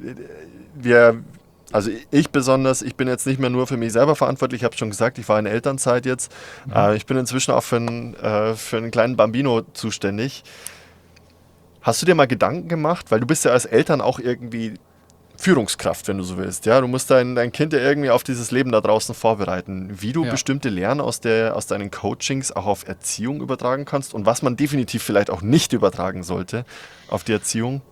Ich bin jetzt nicht mehr nur für mich selber verantwortlich, ich habe schon gesagt, ich war in Elternzeit jetzt. Ich bin inzwischen auch für einen kleinen Bambino zuständig. Hast du dir mal Gedanken gemacht, weil du bist ja als Eltern auch irgendwie Führungskraft, wenn du so willst. Ja, du musst dein Kind ja irgendwie auf dieses Leben da draußen vorbereiten. Wie du bestimmte Lernen aus deinen Coachings auch auf Erziehung übertragen kannst und was man definitiv vielleicht auch nicht übertragen sollte auf die Erziehung.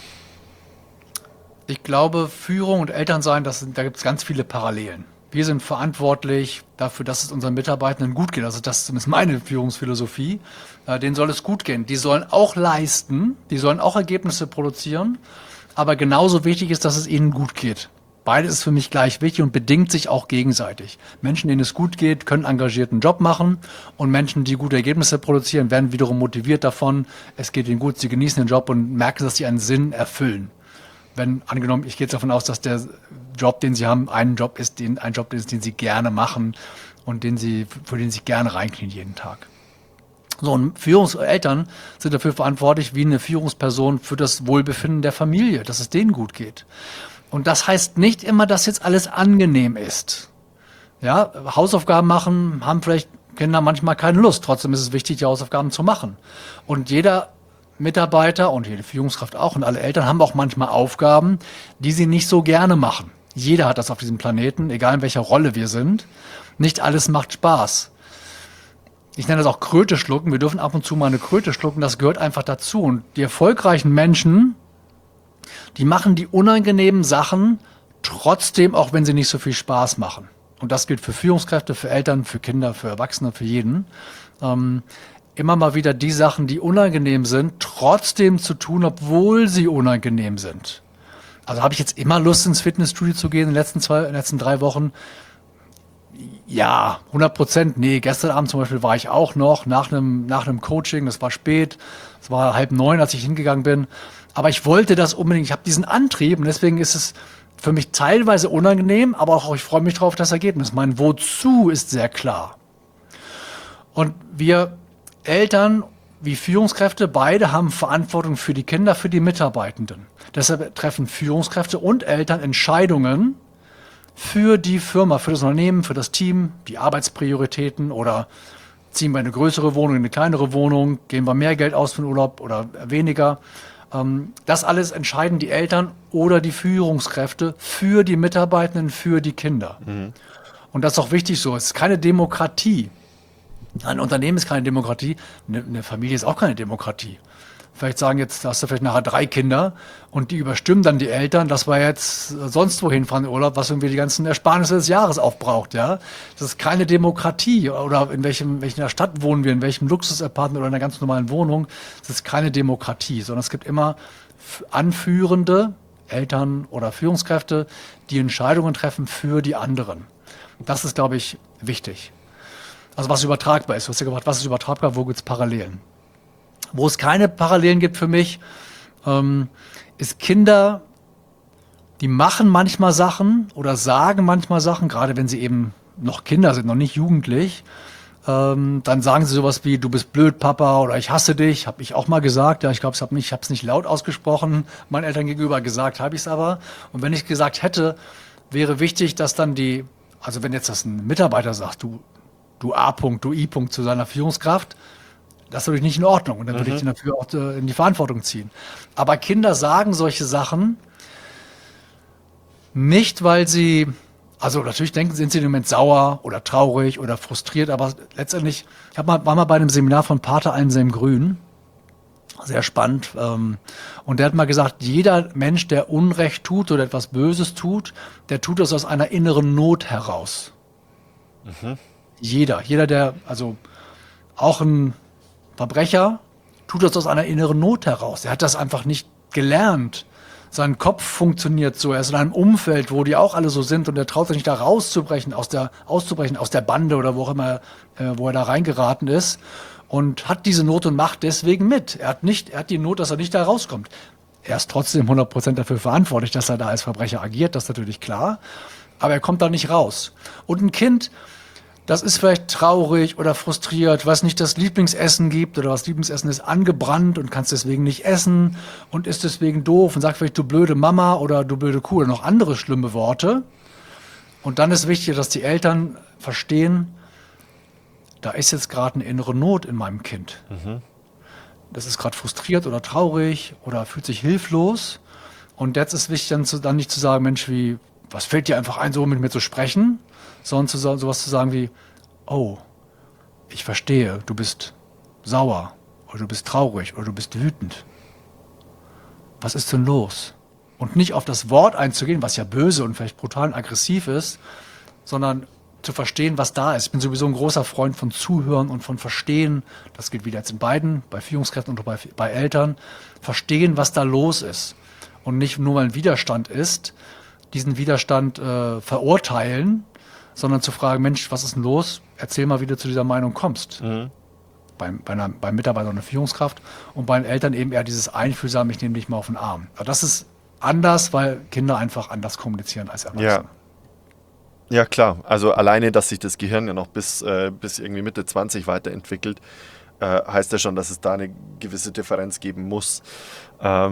Ich glaube, Führung und Elternsein, da gibt es ganz viele Parallelen. Wir sind verantwortlich dafür, dass es unseren Mitarbeitenden gut geht. Also das ist zumindest meine Führungsphilosophie. Denen soll es gut gehen. Die sollen auch leisten, die sollen auch Ergebnisse produzieren. Aber genauso wichtig ist, dass es ihnen gut geht. Beides ist für mich gleich wichtig und bedingt sich auch gegenseitig. Menschen, denen es gut geht, können engagierten Job machen und Menschen, die gute Ergebnisse produzieren, werden wiederum motiviert davon. Es geht ihnen gut, sie genießen den Job und merken, dass sie einen Sinn erfüllen. Wenn angenommen, ich gehe jetzt davon aus, dass der Job, den sie haben, ein Job ist, den sie gerne machen und für den sie gerne reinknien jeden Tag. So, und Führungseltern sind dafür verantwortlich, wie eine Führungsperson für das Wohlbefinden der Familie, dass es denen gut geht. Und das heißt nicht immer, dass jetzt alles angenehm ist. Ja, Hausaufgaben machen, haben vielleicht Kinder manchmal keine Lust. Trotzdem ist es wichtig, die Hausaufgaben zu machen. Und jeder Mitarbeiter und jede Führungskraft auch und alle Eltern haben auch manchmal Aufgaben, die sie nicht so gerne machen. Jeder hat das auf diesem Planeten, egal in welcher Rolle wir sind. Nicht alles macht Spaß. Ich nenne das auch Kröte schlucken. Wir dürfen ab und zu mal eine Kröte schlucken. Das gehört einfach dazu. Und die erfolgreichen Menschen, die machen die unangenehmen Sachen trotzdem, auch wenn sie nicht so viel Spaß machen. Und das gilt für Führungskräfte, für Eltern, für Kinder, für Erwachsene, für jeden. Immer mal wieder die Sachen, die unangenehm sind, trotzdem zu tun, obwohl sie unangenehm sind. Also habe ich jetzt immer Lust, ins Fitnessstudio zu gehen in den letzten 3 Wochen? Ja, 100%. Nee, gestern Abend zum Beispiel war ich auch noch nach einem Coaching. Das war spät. Es war 8:30, als ich hingegangen bin. Aber ich wollte das unbedingt. Ich habe diesen Antrieb und deswegen ist es für mich teilweise unangenehm, aber auch ich freue mich drauf auf das Ergebnis. Mein Wozu ist sehr klar. Und wir Eltern wie Führungskräfte, beide haben Verantwortung für die Kinder, für die Mitarbeitenden. Deshalb treffen Führungskräfte und Eltern Entscheidungen für die Firma, für das Unternehmen, für das Team, die Arbeitsprioritäten oder ziehen wir in eine größere Wohnung, in eine kleinere Wohnung, geben wir mehr Geld aus für den Urlaub oder weniger. Das alles entscheiden die Eltern oder die Führungskräfte für die Mitarbeitenden, für die Kinder. Mhm. Und das ist auch wichtig so. Es ist keine Demokratie. Ein Unternehmen ist keine Demokratie, eine Familie ist auch keine Demokratie. Vielleicht sagen jetzt, da hast du vielleicht nachher 3 Kinder und die überstimmen dann die Eltern, dass wir jetzt sonst wohin fahren in Urlaub, was irgendwie die ganzen Ersparnisse des Jahres aufbraucht. Ja? Das ist keine Demokratie. Oder in welcher Stadt wohnen wir, in welchem Luxusapartment oder in einer ganz normalen Wohnung. Das ist keine Demokratie, sondern es gibt immer anführende Eltern oder Führungskräfte, die Entscheidungen treffen für die anderen. Das ist, glaube ich, wichtig. Also was übertragbar ist. Du hast ja gefragt, was ist übertragbar, wo gibt es Parallelen? Wo es keine Parallelen gibt für mich, ist Kinder, die machen manchmal Sachen oder sagen manchmal Sachen, gerade wenn sie eben noch Kinder sind, noch nicht jugendlich, dann sagen sie sowas wie, du bist blöd, Papa, oder ich hasse dich, habe ich auch mal gesagt. Ja, ich glaube, ich habe es nicht laut ausgesprochen, meinen Eltern gegenüber, gesagt habe ich es aber. Und wenn ich gesagt hätte, wäre wichtig, dass dann also wenn jetzt das ein Mitarbeiter sagt, du A-Punkt, du I-Punkt zu seiner Führungskraft, das ist natürlich nicht in Ordnung und dann würde ich ihn dafür auch in die Verantwortung ziehen. Aber Kinder sagen solche Sachen nicht, weil also natürlich sind sie im Moment sauer oder traurig oder frustriert, aber letztendlich, war mal bei einem Seminar von Pater Anselm Grün, sehr spannend, und der hat mal gesagt, jeder Mensch, der Unrecht tut oder etwas Böses tut, der tut das aus einer inneren Not heraus. Mhm. Jeder, der, also auch ein Verbrecher, tut das aus einer inneren Not heraus. Er hat das einfach nicht gelernt. Sein Kopf funktioniert so. Er ist in einem Umfeld, wo die auch alle so sind und er traut sich nicht da auszubrechen aus der Bande oder wo auch immer, wo er da reingeraten ist und hat diese Not und macht deswegen mit. Er hat die Not, dass er nicht da rauskommt. Er ist trotzdem 100% dafür verantwortlich, dass er da als Verbrecher agiert, das ist natürlich klar. Aber er kommt da nicht raus. Und ein Kind, das ist vielleicht traurig oder frustriert, was nicht das Lieblingsessen gibt oder das Lieblingsessen ist angebrannt und kannst deswegen nicht essen und ist deswegen doof und sagt vielleicht, du blöde Mama oder du blöde Kuh oder noch andere schlimme Worte. Und dann ist wichtig, dass die Eltern verstehen, da ist jetzt gerade eine innere Not in meinem Kind. Mhm. Das ist gerade frustriert oder traurig oder fühlt sich hilflos. Und jetzt ist wichtig, dann nicht zu sagen, Mensch, was fällt dir einfach ein, so mit mir zu sprechen, sondern sowas zu sagen wie, oh, ich verstehe, du bist sauer oder du bist traurig oder du bist wütend. Was ist denn los? Und nicht auf das Wort einzugehen, was ja böse und vielleicht brutal und aggressiv ist, sondern zu verstehen, was da ist. Ich bin sowieso ein großer Freund von Zuhören und von Verstehen. Das gilt wieder jetzt in beiden, bei Führungskräften und bei Eltern. Verstehen, was da los ist. Und nicht nur, weil ein Widerstand ist, diesen Widerstand verurteilen, sondern zu fragen, Mensch, was ist denn los? Erzähl mal, wie du zu dieser Meinung kommst. Beim Mitarbeiter oder einer Führungskraft. Und bei den Eltern eben eher dieses Einfühlsam, ich nehme dich mal auf den Arm. Aber das ist anders, weil Kinder einfach anders kommunizieren als Erwachsene. Ja, klar. Also alleine, dass sich das Gehirn ja noch bis irgendwie Mitte 20 weiterentwickelt, heißt ja schon, dass es da eine gewisse Differenz geben muss. Aber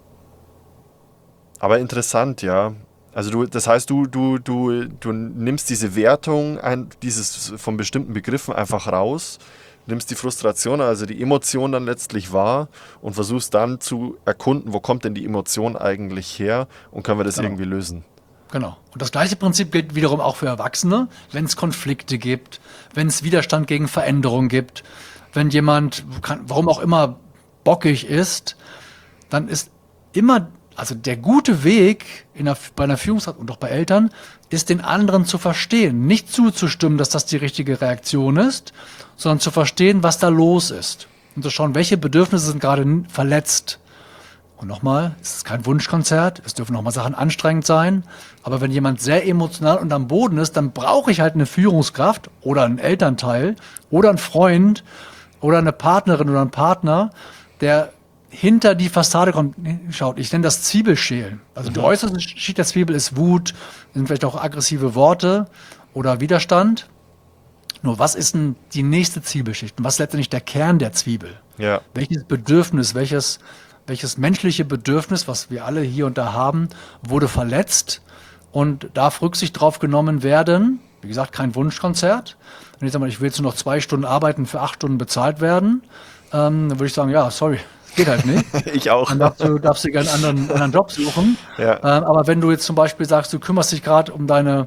interessant, ja. Also das heißt, du nimmst diese Wertung von bestimmten Begriffen einfach raus, nimmst die Frustration, also die Emotion dann letztlich wahr und versuchst dann zu erkunden, wo kommt denn die Emotion eigentlich her und können wir das irgendwie lösen. Genau. Und das gleiche Prinzip gilt wiederum auch für Erwachsene, wenn es Konflikte gibt, wenn es Widerstand gegen Veränderung gibt, wenn jemand, warum auch immer, bockig ist, dann ist immer, also der gute Weg bei einer Führungskraft und auch bei Eltern, ist den anderen zu verstehen, nicht zuzustimmen, dass das die richtige Reaktion ist, sondern zu verstehen, was da los ist und zu schauen, welche Bedürfnisse sind gerade verletzt. Und nochmal, es ist kein Wunschkonzert, es dürfen nochmal Sachen anstrengend sein, aber wenn jemand sehr emotional und am Boden ist, dann brauche ich halt eine Führungskraft oder einen Elternteil oder einen Freund oder eine Partnerin oder einen Partner, der hinter die Fassade kommt. Schaut, ich nenne das Zwiebelschälen. Also die äußerste Schicht der Zwiebel ist Wut, sind vielleicht auch aggressive Worte oder Widerstand. Nur was ist denn die nächste Zwiebelschicht? Und was ist letztendlich der Kern der Zwiebel? Ja. Welches Bedürfnis, welches menschliche Bedürfnis, was wir alle hier und da haben, wurde verletzt und darf Rücksicht drauf genommen werden. Wie gesagt, kein Wunschkonzert. Wenn ich sage mal, ich will jetzt nur noch 2 Stunden arbeiten, für 8 Stunden bezahlt werden, dann würde ich sagen, ja, sorry, das geht halt nicht. Ich auch. Dann darfst du gerne einen anderen Job suchen. Ja. Aber wenn du jetzt zum Beispiel sagst, du kümmerst dich gerade um ein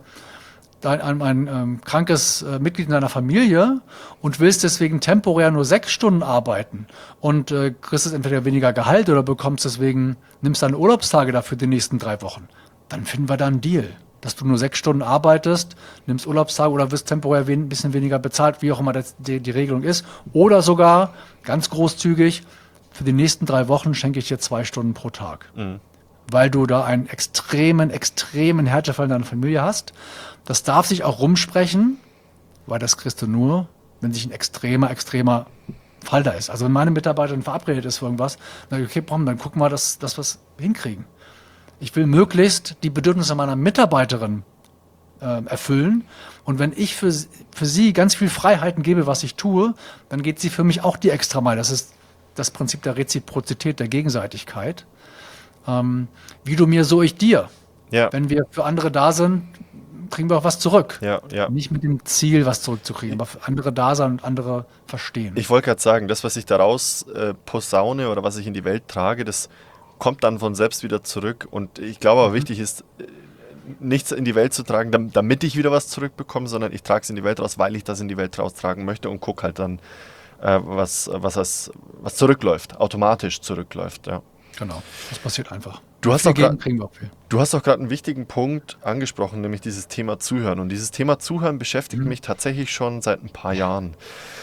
krankes Mitglied in deiner Familie und willst deswegen temporär nur 6 Stunden arbeiten und kriegst es entweder weniger Gehalt oder nimmst deine Urlaubstage dafür die nächsten 3 Wochen, dann finden wir da einen Deal. Dass du nur 6 Stunden arbeitest, nimmst Urlaubstage oder wirst temporär ein bisschen weniger bezahlt, wie auch immer die Regelung ist. Oder sogar ganz großzügig, für die nächsten 3 Wochen schenke ich dir 2 Stunden pro Tag. Weil du da einen extremen Härtefall in deiner Familie hast. Das darf sich auch rumsprechen, weil das kriegst du nur, wenn sich ein extremer Fall da ist. Also wenn meine Mitarbeiterin verabredet ist für irgendwas, dann okay, dann gucken wir, dass wir es hinkriegen. Ich will möglichst die Bedürfnisse meiner Mitarbeiterin erfüllen. Und wenn ich für sie ganz viel Freiheiten gebe, was ich tue, dann geht sie für mich auch die Extrameile. Das ist das Prinzip der Reziprozität, der Gegenseitigkeit. Wie du mir, so ich dir. Ja. Wenn wir für andere da sind, kriegen wir auch was zurück. Ja. Nicht mit dem Ziel, was zurückzukriegen, aber für andere da sein und andere verstehen. Ich wollte gerade sagen, das, was ich daraus posaune oder was ich in die Welt trage, das kommt dann von selbst wieder zurück. Und ich glaube aber wichtig ist, nichts in die Welt zu tragen, damit ich wieder was zurückbekomme, sondern ich trage es in die Welt raus, weil ich das in die Welt raustragen möchte und gucke halt dann, was zurückläuft, automatisch zurückläuft. Ja. Genau, das passiert einfach. Du hast kriegen wir auch viel. Du hast auch gerade einen wichtigen Punkt angesprochen, nämlich dieses Thema Zuhören. Und dieses Thema Zuhören beschäftigt mich tatsächlich schon seit ein paar Jahren.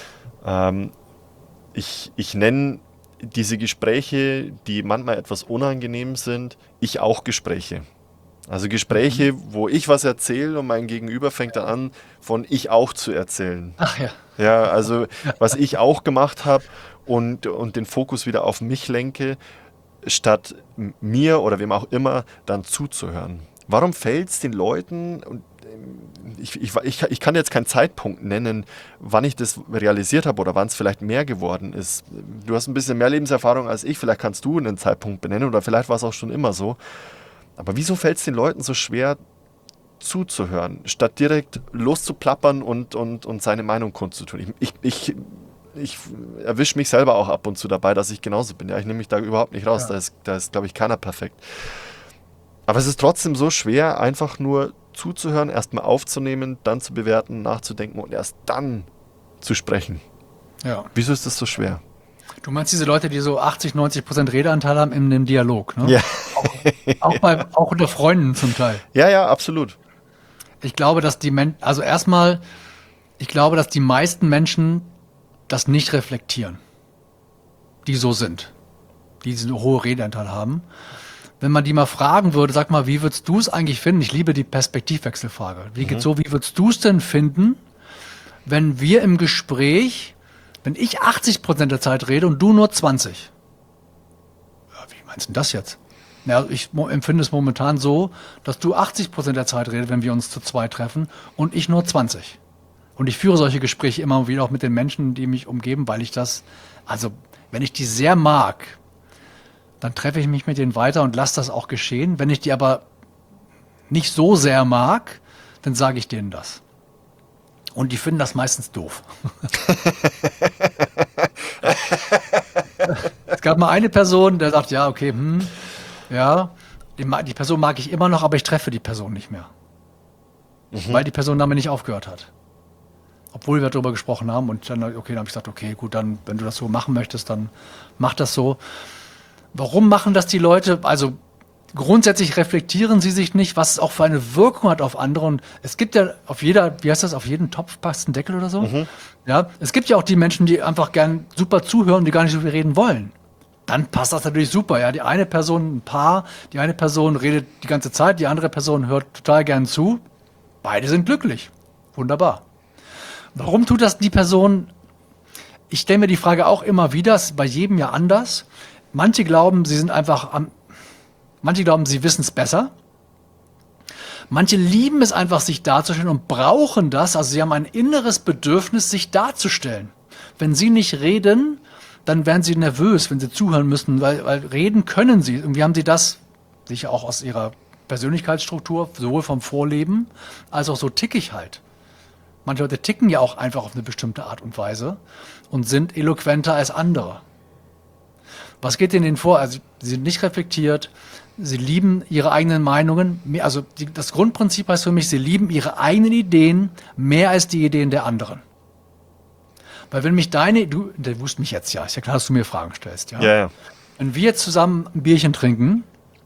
Ich nenne diese Gespräche, die manchmal etwas unangenehm sind, Ich-auch-Gespräche. Also Gespräche, wo ich was erzähle und mein Gegenüber fängt dann an, von ich auch zu erzählen. Ach ja. Ja, also was ich auch gemacht habe und den Fokus wieder auf mich lenke, statt mir oder wem auch immer dann zuzuhören. Warum fällt es den Leuten, und ich kann jetzt keinen Zeitpunkt nennen, wann ich das realisiert habe oder wann es vielleicht mehr geworden ist. Du hast ein bisschen mehr Lebenserfahrung als ich, vielleicht kannst du einen Zeitpunkt benennen oder vielleicht war es auch schon immer so. Aber wieso fällt es den Leuten so schwer zuzuhören, statt direkt loszuplappern und seine Meinung kundzutun? Ich erwische mich selber auch ab und zu dabei, dass ich genauso bin. Ja, ich nehme mich da überhaupt nicht raus. Ja. Da ist glaube ich, keiner perfekt. Aber es ist trotzdem so schwer, einfach nur zuzuhören, erstmal aufzunehmen, dann zu bewerten, nachzudenken und erst dann zu sprechen. Ja. Wieso ist das so schwer? Du meinst diese Leute, die so 80-90% Redeanteil haben in dem Dialog, ne? Ja. Auch unter Freunden zum Teil. Ja, absolut. Ich glaube, dass die meisten Menschen das nicht reflektieren, die so sind, die diesen hohen Redeanteil haben. Wenn man die mal fragen würde, sag mal, wie würdest du es eigentlich finden? Ich liebe die Perspektivwechselfrage. Wie würdest du es denn finden, wenn wir im Gespräch, wenn ich 80% der Zeit rede und du nur 20? Ja, wie meinst du denn das jetzt? Ja, ich empfinde es momentan so, dass du 80% der Zeit redest, wenn wir uns zu zweit treffen und ich nur 20. Und ich führe solche Gespräche immer wieder auch mit den Menschen, die mich umgeben, weil ich wenn ich die sehr mag, dann treffe ich mich mit denen weiter und lasse das auch geschehen. Wenn ich die aber nicht so sehr mag, dann sage ich denen das. Und die finden das meistens doof. Es gab mal eine Person, der sagt, ja, okay, die Person mag ich immer noch, aber ich treffe die Person nicht mehr. Weil die Person damit nicht aufgehört hat. Obwohl wir darüber gesprochen haben und dann habe ich gesagt, okay, gut, dann, wenn du das so machen möchtest, dann mach das so. Warum machen das die Leute? Also grundsätzlich reflektieren sie sich nicht, was es auch für eine Wirkung hat auf andere. Und es gibt ja auf jeden Topf passt ein Deckel oder so. Ja, es gibt ja auch die Menschen, die einfach gern super zuhören, die gar nicht so viel reden wollen. Dann passt das natürlich super. Ja, die eine Person redet die ganze Zeit, die andere Person hört total gern zu. Beide sind glücklich. Wunderbar. Warum tut das die Person? Ich stelle mir die Frage auch immer wieder, ist bei jedem ja anders. Manche glauben, sie wissen es besser. Manche lieben es einfach, sich darzustellen und brauchen das. Also sie haben ein inneres Bedürfnis, sich darzustellen. Wenn sie nicht reden, dann werden sie nervös, wenn sie zuhören müssen, weil reden können sie. Irgendwie haben sie das, sicher auch aus ihrer Persönlichkeitsstruktur, sowohl vom Vorleben, als auch so tickig halt. Manche Leute ticken ja auch einfach auf eine bestimmte Art und Weise und sind eloquenter als andere. Was geht denen vor? Also sie sind nicht reflektiert, sie lieben ihre eigenen Meinungen. Also das Grundprinzip heißt für mich, sie lieben ihre eigenen Ideen mehr als die Ideen der anderen. Weil wenn mich du wusst mich jetzt ja, ist ja klar, dass du mir Fragen stellst. Ja? Ja. Wenn wir jetzt zusammen ein Bierchen trinken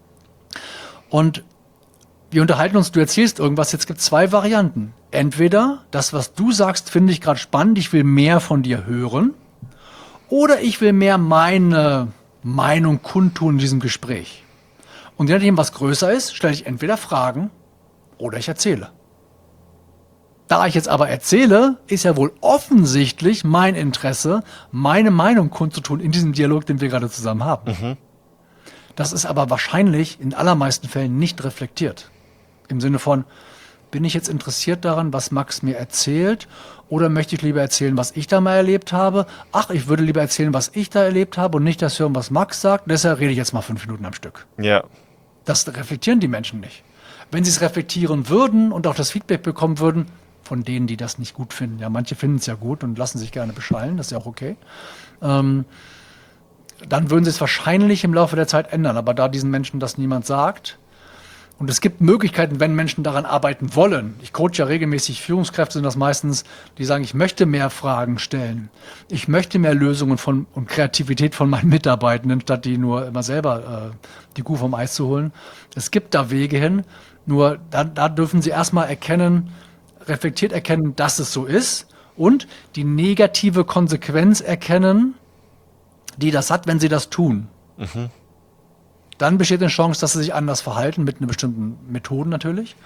und wir unterhalten uns, du erzählst irgendwas, jetzt gibt es 2 Varianten. Entweder das, was du sagst, finde ich gerade spannend, ich will mehr von dir hören, oder ich will mehr meine Meinung kundtun in diesem Gespräch. Und je nachdem, was größer ist, stelle ich entweder Fragen oder ich erzähle. Da ich jetzt aber erzähle, ist ja wohl offensichtlich mein Interesse, meine Meinung kundzutun in diesem Dialog, den wir gerade zusammen haben. Das ist aber wahrscheinlich in allermeisten Fällen nicht reflektiert. Im Sinne von, bin ich jetzt interessiert daran, was Max mir erzählt, oder möchte ich lieber erzählen, was ich da mal erlebt habe? Ach, ich würde lieber erzählen, was ich da erlebt habe und nicht das hören, was Max sagt. Deshalb rede ich jetzt mal 5 Minuten am Stück. Ja. Das reflektieren die Menschen nicht. Wenn sie es reflektieren würden und auch das Feedback bekommen würden, von denen, die das nicht gut finden. Ja, manche finden es ja gut und lassen sich gerne beschallen, das ist ja auch okay. Dann würden sie es wahrscheinlich im Laufe der Zeit ändern. Aber da diesen Menschen das niemand sagt, und es gibt Möglichkeiten, wenn Menschen daran arbeiten wollen. Ich coache ja regelmäßig Führungskräfte, sind das meistens, die sagen, ich möchte mehr Fragen stellen. Ich möchte mehr Lösungen und Kreativität von meinen Mitarbeitenden, statt die nur immer selber die Kuh vom Eis zu holen. Es gibt da Wege hin, nur da dürfen sie erstmal reflektiert erkennen, dass es so ist und die negative Konsequenz erkennen, die das hat, wenn sie das tun. Dann besteht eine Chance, dass sie sich anders verhalten, mit einer bestimmten Methoden natürlich.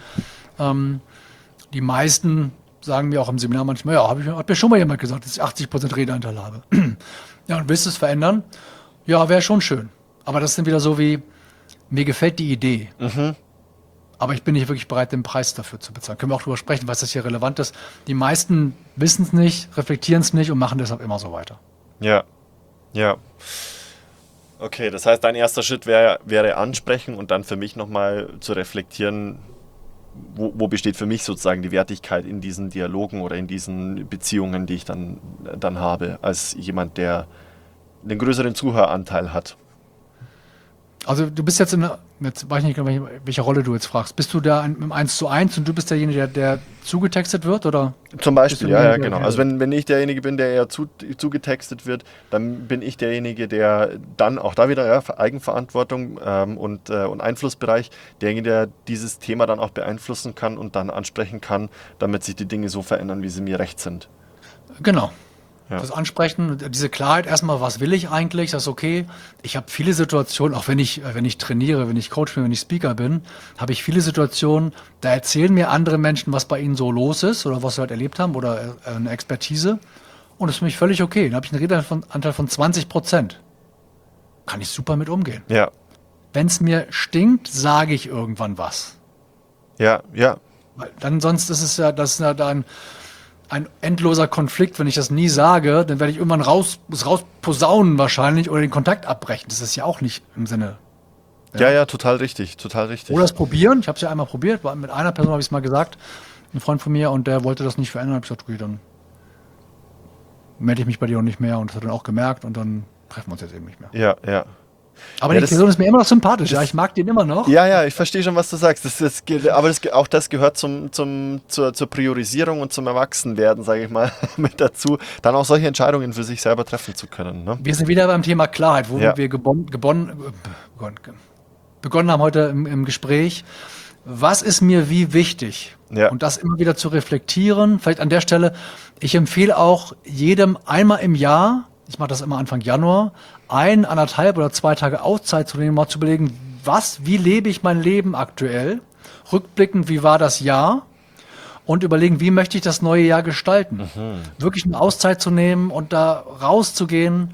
Die meisten sagen mir auch im Seminar manchmal, ja, hat mir schon mal jemand gesagt, dass ich 80% Redeanteil habe. Ja, und willst du es verändern? Ja, wäre schon schön. Aber das sind wieder so wie, mir gefällt die Idee. Aber ich bin nicht wirklich bereit, den Preis dafür zu bezahlen. Können wir auch darüber sprechen, was das hier relevant ist. Die meisten wissen es nicht, reflektieren es nicht und machen deshalb immer so weiter. Ja. Okay, das heißt, dein erster Schritt wäre ansprechen und dann für mich nochmal zu reflektieren, wo besteht für mich sozusagen die Wertigkeit in diesen Dialogen oder in diesen Beziehungen, die ich dann habe, als jemand, der einen größeren Zuhöranteil hat. Also du bist jetzt jetzt weiß ich nicht, welche Rolle du jetzt fragst. Bist du da im 1:1 und du bist derjenige, der zugetextet wird, oder? Zum Beispiel, ja, derjenige, genau. der- Also wenn ich derjenige bin, der eher zugetextet wird, dann bin ich derjenige, der dann auch da wieder Eigenverantwortung und Einflussbereich, derjenige, der dieses Thema dann auch beeinflussen kann und dann ansprechen kann, damit sich die Dinge so verändern, wie sie mir recht sind. Genau. Ja. Das Ansprechen, diese Klarheit erstmal, was will ich eigentlich, das ist okay. Ich habe viele Situationen, auch wenn ich trainiere, wenn ich Coach bin, wenn ich Speaker bin, habe ich viele Situationen, da erzählen mir andere Menschen, was bei ihnen so los ist oder was sie halt erlebt haben oder eine Expertise. Und das ist für mich völlig okay. Dann habe ich einen Redeanteil von 20%. Kann ich super mit umgehen. Ja, Wenn es mir stinkt, sage ich irgendwann was. ja, ja, Weil dann sonst ist es ja, das ist ja dann ein endloser Konflikt. Wenn ich das nie sage, dann werde ich irgendwann rausposaunen wahrscheinlich oder den Kontakt abbrechen. Das ist ja auch nicht im Sinne. ja, total richtig, total richtig. Oder das probieren. Ich habe es ja einmal probiert. Mit einer Person habe ich es mal gesagt. Ein Freund von mir und der wollte das nicht verändern. Habe ich gesagt, okay, dann melde ich mich bei dir auch nicht mehr. Und das hat er dann auch gemerkt und dann treffen wir uns jetzt eben nicht mehr. Ja, ja. Aber Ja, die Person ist mir immer noch sympathisch. Ja, ich mag den immer noch. Ja, ja, ich verstehe schon, was du sagst. Aber auch das gehört zur Priorisierung und zum Erwachsenwerden, sage ich mal, mit dazu, dann auch solche Entscheidungen für sich selber treffen zu können. Ne? Wir sind wieder beim Thema Klarheit, wo Ja. wir begonnen haben heute im Gespräch. Was ist mir wie wichtig? Ja. Und das immer wieder zu reflektieren. Vielleicht an der Stelle, ich empfehle auch jedem einmal im Jahr, ich mache das immer Anfang Januar, 1,5 oder 2 Tage Auszeit zu nehmen, mal zu überlegen, wie lebe ich mein Leben aktuell? Rückblickend, wie war das Jahr? Und überlegen, wie möchte ich das neue Jahr gestalten? Wirklich eine Auszeit zu nehmen und da rauszugehen.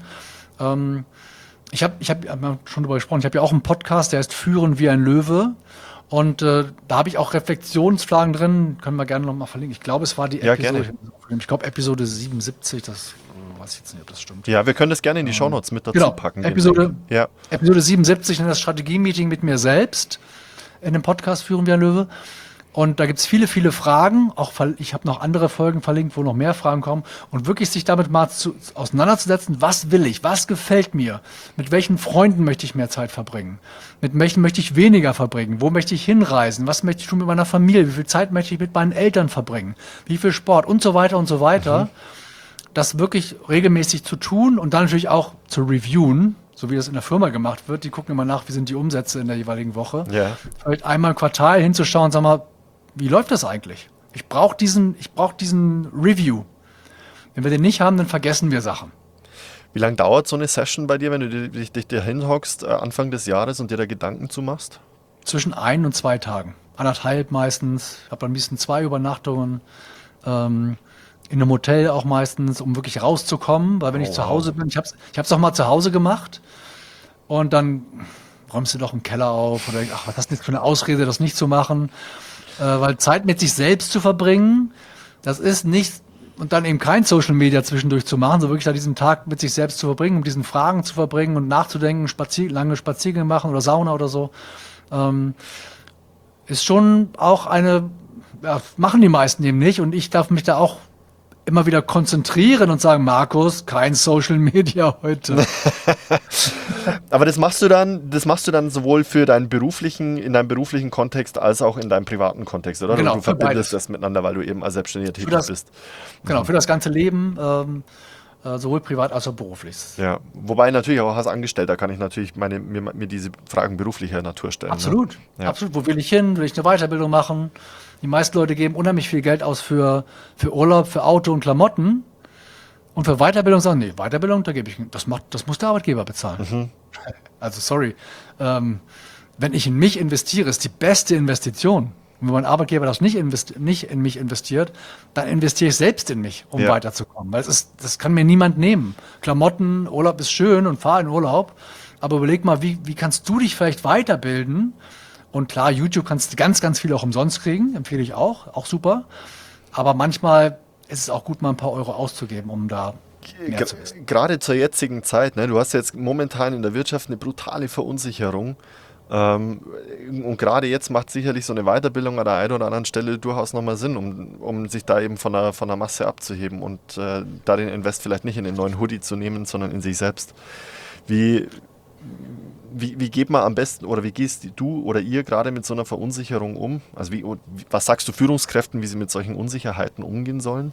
Ich hab schon drüber gesprochen, ich habe ja auch einen Podcast, der heißt Führen wie ein Löwe. Und da habe ich auch Reflexionsfragen drin, können wir gerne nochmal verlinken. Ich glaube, es war die Ja, Episode, gerne. ich glaube Episode 77, das weiß ich jetzt nicht, ob das stimmt. Ja, wir können das gerne in die Shownotes mit dazu Genau, packen. den Episode, Link. Ja, Episode 77, das Strategie-Meeting mit mir selbst in dem Podcast Führen wie ein Löwe. Und da gibt es viele, viele Fragen. Auch ich habe noch andere Folgen verlinkt, wo noch mehr Fragen kommen. Und wirklich sich damit mal auseinanderzusetzen, was will ich, was gefällt mir, mit welchen Freunden möchte ich mehr Zeit verbringen, mit welchen möchte ich weniger verbringen, wo möchte ich hinreisen, was möchte ich tun mit meiner Familie, wie viel Zeit möchte ich mit meinen Eltern verbringen, wie viel Sport und so weiter und so weiter. Das wirklich regelmäßig zu tun und dann natürlich auch zu reviewen, so wie das in der Firma gemacht wird. Die gucken immer nach, wie sind die Umsätze in der jeweiligen Woche. ja. Vielleicht einmal im Quartal hinzuschauen, sag mal, wie läuft das eigentlich? Ich brauche diesen Review. Wenn wir den nicht haben, dann vergessen wir Sachen. Wie lange dauert so eine Session bei dir, wenn du dich da hinhockst Anfang des Jahres und dir da Gedanken zu machst? Zwischen 1 und 2 Tagen. 1,5 meistens. Ich habe am liebsten 2 Übernachtungen. In einem Hotel auch meistens, um wirklich rauszukommen. Weil wenn ich zu Hause bin, ich hab's auch mal zu Hause gemacht. Und dann räumst du doch im Keller auf. Oder ach, was hast du jetzt für eine Ausrede, das nicht zu machen? Weil Zeit mit sich selbst zu verbringen, das ist nicht, und dann eben kein Social Media zwischendurch zu machen, so wirklich da diesen Tag mit sich selbst zu verbringen, um diesen Fragen zu verbringen und nachzudenken, lange Spaziergänge machen oder Sauna oder so, ist schon auch machen die meisten eben nicht und ich darf mich da auch immer wieder konzentrieren und sagen, Markus, kein Social Media heute. Aber das machst du dann sowohl in deinem beruflichen Kontext als auch in deinem privaten Kontext, oder? Genau, Du für verbindest beides. das miteinander, weil du eben als Selbstständiger tätig bist. Genau, für das ganze Leben, sowohl privat als auch beruflich. Ja, wobei natürlich auch als Angestellter kann ich natürlich mir diese Fragen beruflicher Natur stellen. Absolut, Ne? Ja. absolut. Wo will ich hin? Will ich eine Weiterbildung machen? Die meisten Leute geben unheimlich viel Geld aus für Urlaub, für Auto und Klamotten. Und für Weiterbildung sagen, nee, Weiterbildung, das muss der Arbeitgeber bezahlen. Also sorry. Wenn ich in mich investiere, ist die beste Investition. Und wenn mein Arbeitgeber das nicht in mich investiert, dann investiere ich selbst in mich, um Ja. weiterzukommen. Weil das kann mir niemand nehmen. Klamotten, Urlaub ist schön und fahr in Urlaub. Aber überleg mal, wie kannst du dich vielleicht weiterbilden? Und klar, YouTube kannst du ganz, ganz viel auch umsonst kriegen, empfehle ich auch super. Aber manchmal ist es auch gut, mal ein paar Euro auszugeben, um da mehr zu wissen. Gerade zur jetzigen Zeit, ne? Du hast jetzt momentan in der Wirtschaft eine brutale Verunsicherung. Und gerade jetzt macht sicherlich so eine Weiterbildung an der einen oder anderen Stelle durchaus nochmal Sinn, um sich da eben von der Masse abzuheben und da den Invest vielleicht nicht in den neuen Hoodie zu nehmen, sondern in sich selbst. Wie wie geht man am besten oder wie gehst du oder ihr gerade mit so einer Verunsicherung um? Also was sagst du Führungskräften, wie sie mit solchen Unsicherheiten umgehen sollen?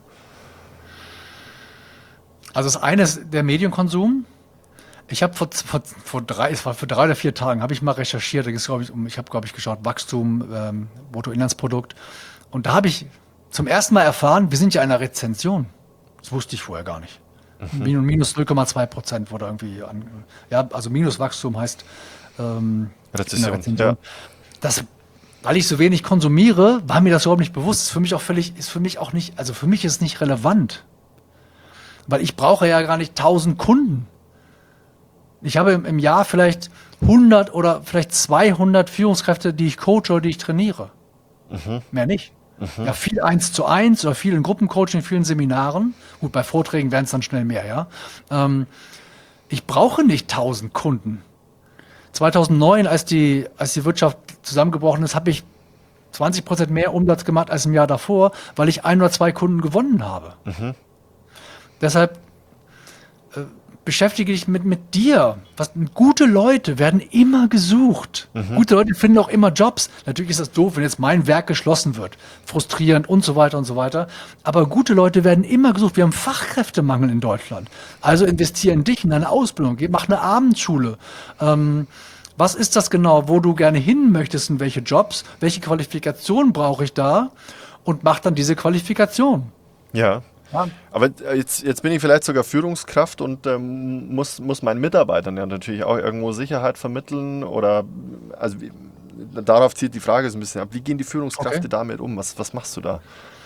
Also das eine ist der Medienkonsum. Ich habe vor 3 oder 4 Tagen, habe ich mal recherchiert, ich habe, glaube ich, geschaut, Wachstum, Bruttoinlandsprodukt. Und da habe ich zum ersten Mal erfahren, wir sind ja in einer Rezension. Das wusste ich vorher gar nicht. Minus 0,2% wurde irgendwie also Minuswachstum heißt Rezession. Ja. Weil ich so wenig konsumiere, war mir das überhaupt nicht bewusst. Ist für mich auch nicht, also für mich ist es nicht relevant. Weil ich brauche ja gar nicht 1000 Kunden. Ich habe im Jahr vielleicht 100 oder vielleicht 200 Führungskräfte, die ich coache oder die ich trainiere. Mehr nicht. Ja, viel 1:1 oder viel in Gruppencoaching, vielen Seminaren. Gut, bei Vorträgen werden es dann schnell mehr, ja. Ich brauche nicht 1000 Kunden. 2009, als die Wirtschaft zusammengebrochen ist, habe ich 20% mehr Umsatz gemacht als im Jahr davor, weil ich 1 oder 2 Kunden gewonnen habe. Deshalb beschäftige dich mit dir. Gute Leute werden immer gesucht. Gute Leute finden auch immer Jobs. Natürlich ist das doof, wenn jetzt mein Werk geschlossen wird. Frustrierend und so weiter und so weiter. Aber gute Leute werden immer gesucht. Wir haben Fachkräftemangel in Deutschland. Also investiere in dich, in deine Ausbildung. Mach eine Abendschule. Was ist das genau, wo du gerne hin möchtest, in welche Jobs? Welche Qualifikation brauche ich da? Und mach dann diese Qualifikation. Ja. Aber jetzt bin ich vielleicht sogar Führungskraft und muss meinen Mitarbeitern ja natürlich auch irgendwo Sicherheit vermitteln oder also darauf zielt die Frage so ein bisschen ab. Wie gehen die Führungskräfte damit um? Was machst du da?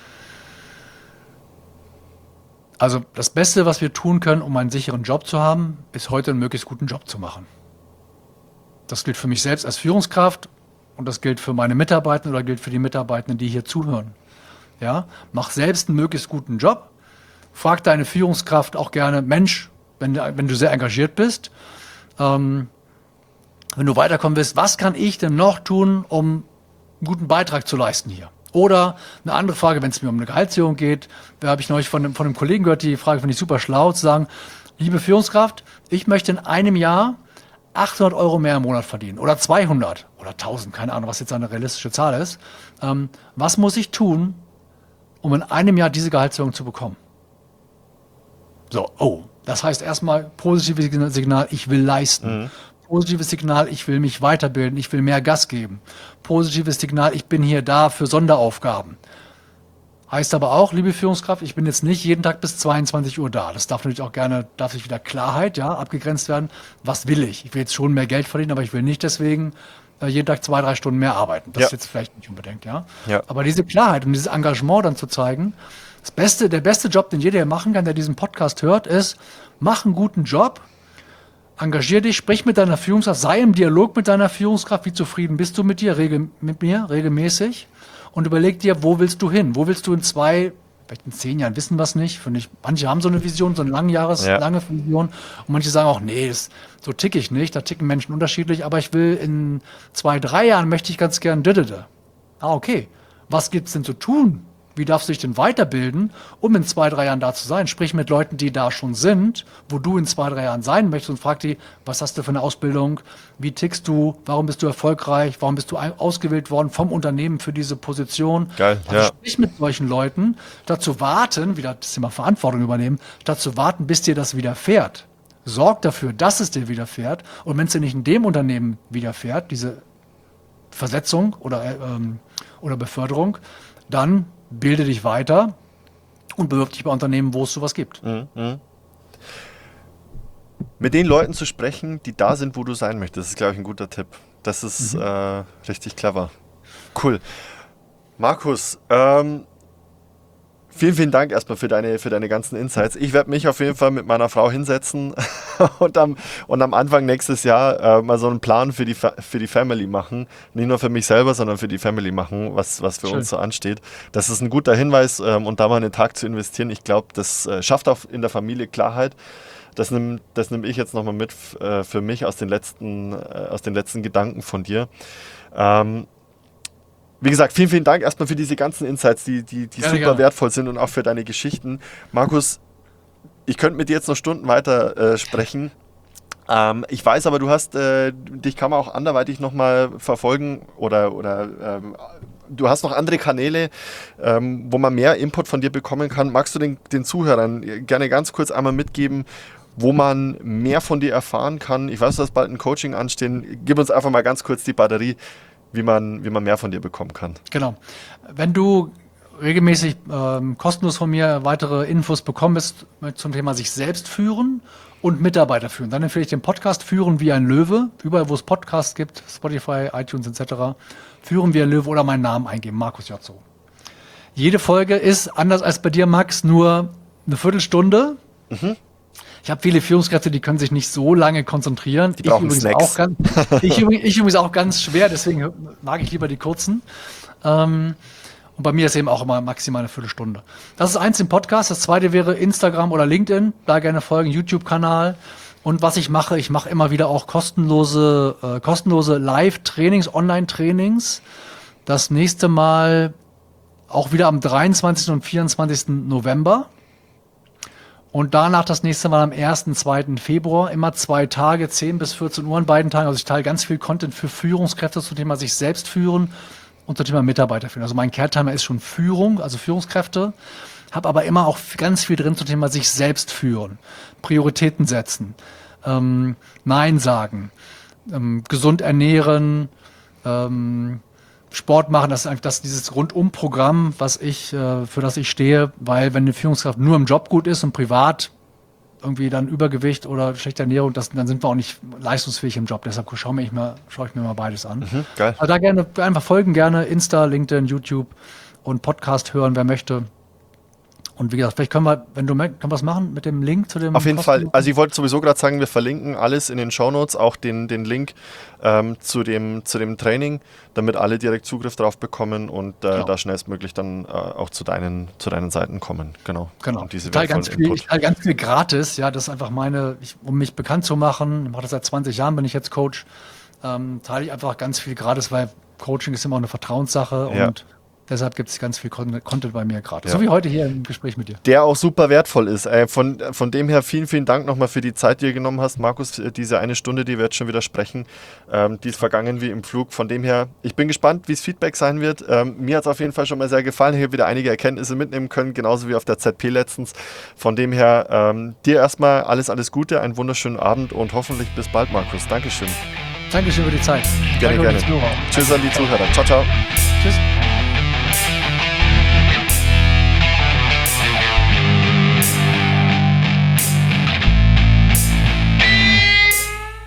Also das Beste, was wir tun können, um einen sicheren Job zu haben, ist heute einen möglichst guten Job zu machen. Das gilt für mich selbst als Führungskraft und das gilt für meine Mitarbeiter oder gilt für die Mitarbeitenden, die hier zuhören. Ja, mach selbst einen möglichst guten Job. Frag deine Führungskraft auch gerne, Mensch, wenn du sehr engagiert bist, wenn du weiterkommen willst, was kann ich denn noch tun, um einen guten Beitrag zu leisten hier? Oder eine andere Frage, wenn es mir um eine Gehaltserhöhung geht, da habe ich neulich von einem Kollegen gehört, die Frage finde ich super schlau, zu sagen, liebe Führungskraft, ich möchte in einem Jahr 800 Euro mehr im Monat verdienen oder 200 oder 1000, keine Ahnung, was jetzt eine realistische Zahl ist. Was muss ich tun, um in einem Jahr diese Gehaltserhöhung zu bekommen? So, das heißt erstmal positives Signal, ich will leisten. Positives Signal, ich will mich weiterbilden, ich will mehr Gas geben. Positives Signal, ich bin hier da für Sonderaufgaben. Heißt aber auch, liebe Führungskraft, ich bin jetzt nicht jeden Tag bis 22 Uhr da. Das darf natürlich auch darf sich wieder Klarheit, abgegrenzt werden. Was will ich? Ich will jetzt schon mehr Geld verdienen, aber ich will nicht deswegen jeden Tag 2-3 Stunden mehr arbeiten. Das ist jetzt vielleicht nicht unbedingt, ja. Aber diese Klarheit und dieses Engagement dann zu zeigen, der beste Job, den jeder machen kann, der diesen Podcast hört, ist, mach einen guten Job, engagier dich, sprich mit deiner Führungskraft, sei im Dialog mit deiner Führungskraft, wie zufrieden bist du mit mir regelmäßig und überleg dir, wo willst du hin? Wo willst du vielleicht in 10 Jahren, wissen wir es nicht. Manche haben so eine Vision, so eine lange Vision und manche sagen auch, nee, so ticke ich nicht, da ticken Menschen unterschiedlich, aber ich will in 2-3 Jahren möchte ich ganz gern okay. Was gibt's denn zu tun? Wie darfst du dich denn weiterbilden, um in 2-3 Jahren da zu sein? Sprich mit Leuten, die da schon sind, wo du in 2-3 Jahren sein möchtest und frag die, was hast du für eine Ausbildung? Wie tickst du? Warum bist du erfolgreich? Warum bist du ausgewählt worden vom Unternehmen für diese Position? Geil, also sprich mit solchen Leuten, statt zu warten, wieder das Thema Verantwortung übernehmen, statt zu warten, bis dir das widerfährt. Sorg dafür, dass es dir widerfährt. Und wenn es dir nicht in dem Unternehmen widerfährt, diese Versetzung oder Beförderung, dann bilde dich weiter und bewirb dich bei Unternehmen, wo es sowas gibt. Mit den Leuten zu sprechen, die da sind, wo du sein möchtest, ist, glaube ich, ein guter Tipp. Das ist richtig clever. Cool. Markus, vielen, vielen Dank erstmal für deine ganzen Insights. Ich werde mich auf jeden Fall mit meiner Frau hinsetzen und am Anfang nächstes Jahr mal so einen Plan für die Family machen. Nicht nur für mich selber, sondern für die Family machen, was für uns so ansteht. Das ist ein guter Hinweis und da mal einen Tag zu investieren. Ich glaube, das schafft auch in der Familie Klarheit. Das nehm ich jetzt nochmal mit für mich aus den letzten Gedanken von dir. Wie gesagt, vielen, vielen Dank erstmal für diese ganzen Insights, die super wertvoll sind und auch für deine Geschichten. Markus, ich könnte mit dir jetzt noch Stunden weiter sprechen, Ich weiß aber, du hast, dich kann man auch anderweitig nochmal verfolgen oder du hast noch andere Kanäle, wo man mehr Input von dir bekommen kann. Magst du den Zuhörern gerne ganz kurz einmal mitgeben, wo man mehr von dir erfahren kann? Ich weiß, du hast bald ein Coaching anstehen. Gib uns einfach mal ganz kurz die Batterie, wie man mehr von dir bekommen kann. Genau. Wenn du regelmäßig kostenlos von mir weitere Infos bekommst zum Thema sich selbst führen und Mitarbeiter führen, dann empfehle ich den Podcast Führen wie ein Löwe. Überall, wo es Podcasts gibt, Spotify, iTunes etc., Führen wie ein Löwe oder meinen Namen eingeben, Markus Jotzo. Jede Folge ist, anders als bei dir, Max, nur eine Viertelstunde. Ich habe viele Führungskräfte, die können sich nicht so lange konzentrieren. Die brauchen Snacks. Ich übrigens auch ganz schwer, deswegen mag ich lieber die kurzen. Und bei mir ist eben auch immer maximal eine Viertelstunde. Das ist eins im Podcast. Das zweite wäre Instagram oder LinkedIn. Da gerne folgen, YouTube-Kanal. Und was ich mache immer wieder auch kostenlose Live-Trainings, Online-Trainings. Das nächste Mal auch wieder am 23. und 24. November. Und danach das nächste Mal am 1. und 2. Februar. Immer 2 Tage, 10 bis 14 Uhr an beiden Tagen. Also ich teile ganz viel Content für Führungskräfte zum Thema sich selbst führen und zum Thema Mitarbeiter führen. Also mein Kernthema ist schon Führung, also Führungskräfte. Habe aber immer auch ganz viel drin zum Thema sich selbst führen. Prioritäten setzen, Nein sagen, gesund ernähren, Sport machen, das ist einfach dieses Rundum-Programm, für das ich stehe, weil wenn eine Führungskraft nur im Job gut ist und privat irgendwie dann Übergewicht oder schlechte Ernährung, dann sind wir auch nicht leistungsfähig im Job. Deshalb schaue ich mir mal beides an. Geil. Also da gerne einfach folgen, gerne Insta, LinkedIn, YouTube und Podcast hören, wer möchte. Und wie gesagt, vielleicht können wir was machen mit dem Link zu dem. Auf jeden Fall. Also ich wollte sowieso gerade sagen, wir verlinken alles in den Shownotes, auch den Link zu dem Training, damit alle direkt Zugriff drauf bekommen und da schnellstmöglich dann auch zu deinen Seiten kommen. Genau. Und diese ich teile ganz viel gratis. Ja, das ist einfach um mich bekannt zu machen. Ich mache das seit 20 Jahren, bin ich jetzt Coach. Teile ich einfach ganz viel gratis, weil Coaching ist immer auch eine Vertrauenssache und deshalb gibt es ganz viel Content bei mir gerade. So wie heute hier im Gespräch mit dir. Der auch super wertvoll ist. Von dem her vielen, vielen Dank nochmal für die Zeit, die du genommen hast. Markus, diese eine Stunde, die wir jetzt schon wieder sprechen, die ist vergangen wie im Flug. Von dem her, ich bin gespannt, wie das Feedback sein wird. Mir hat es auf jeden Fall schon mal sehr gefallen. Ich habe wieder einige Erkenntnisse mitnehmen können, genauso wie auf der ZP letztens. Von dem her, dir erstmal alles Gute, einen wunderschönen Abend und hoffentlich bis bald, Markus. Dankeschön. Dankeschön für die Zeit. Gerne. Tschüss an die Zuhörer. Ciao, ciao. Tschüss.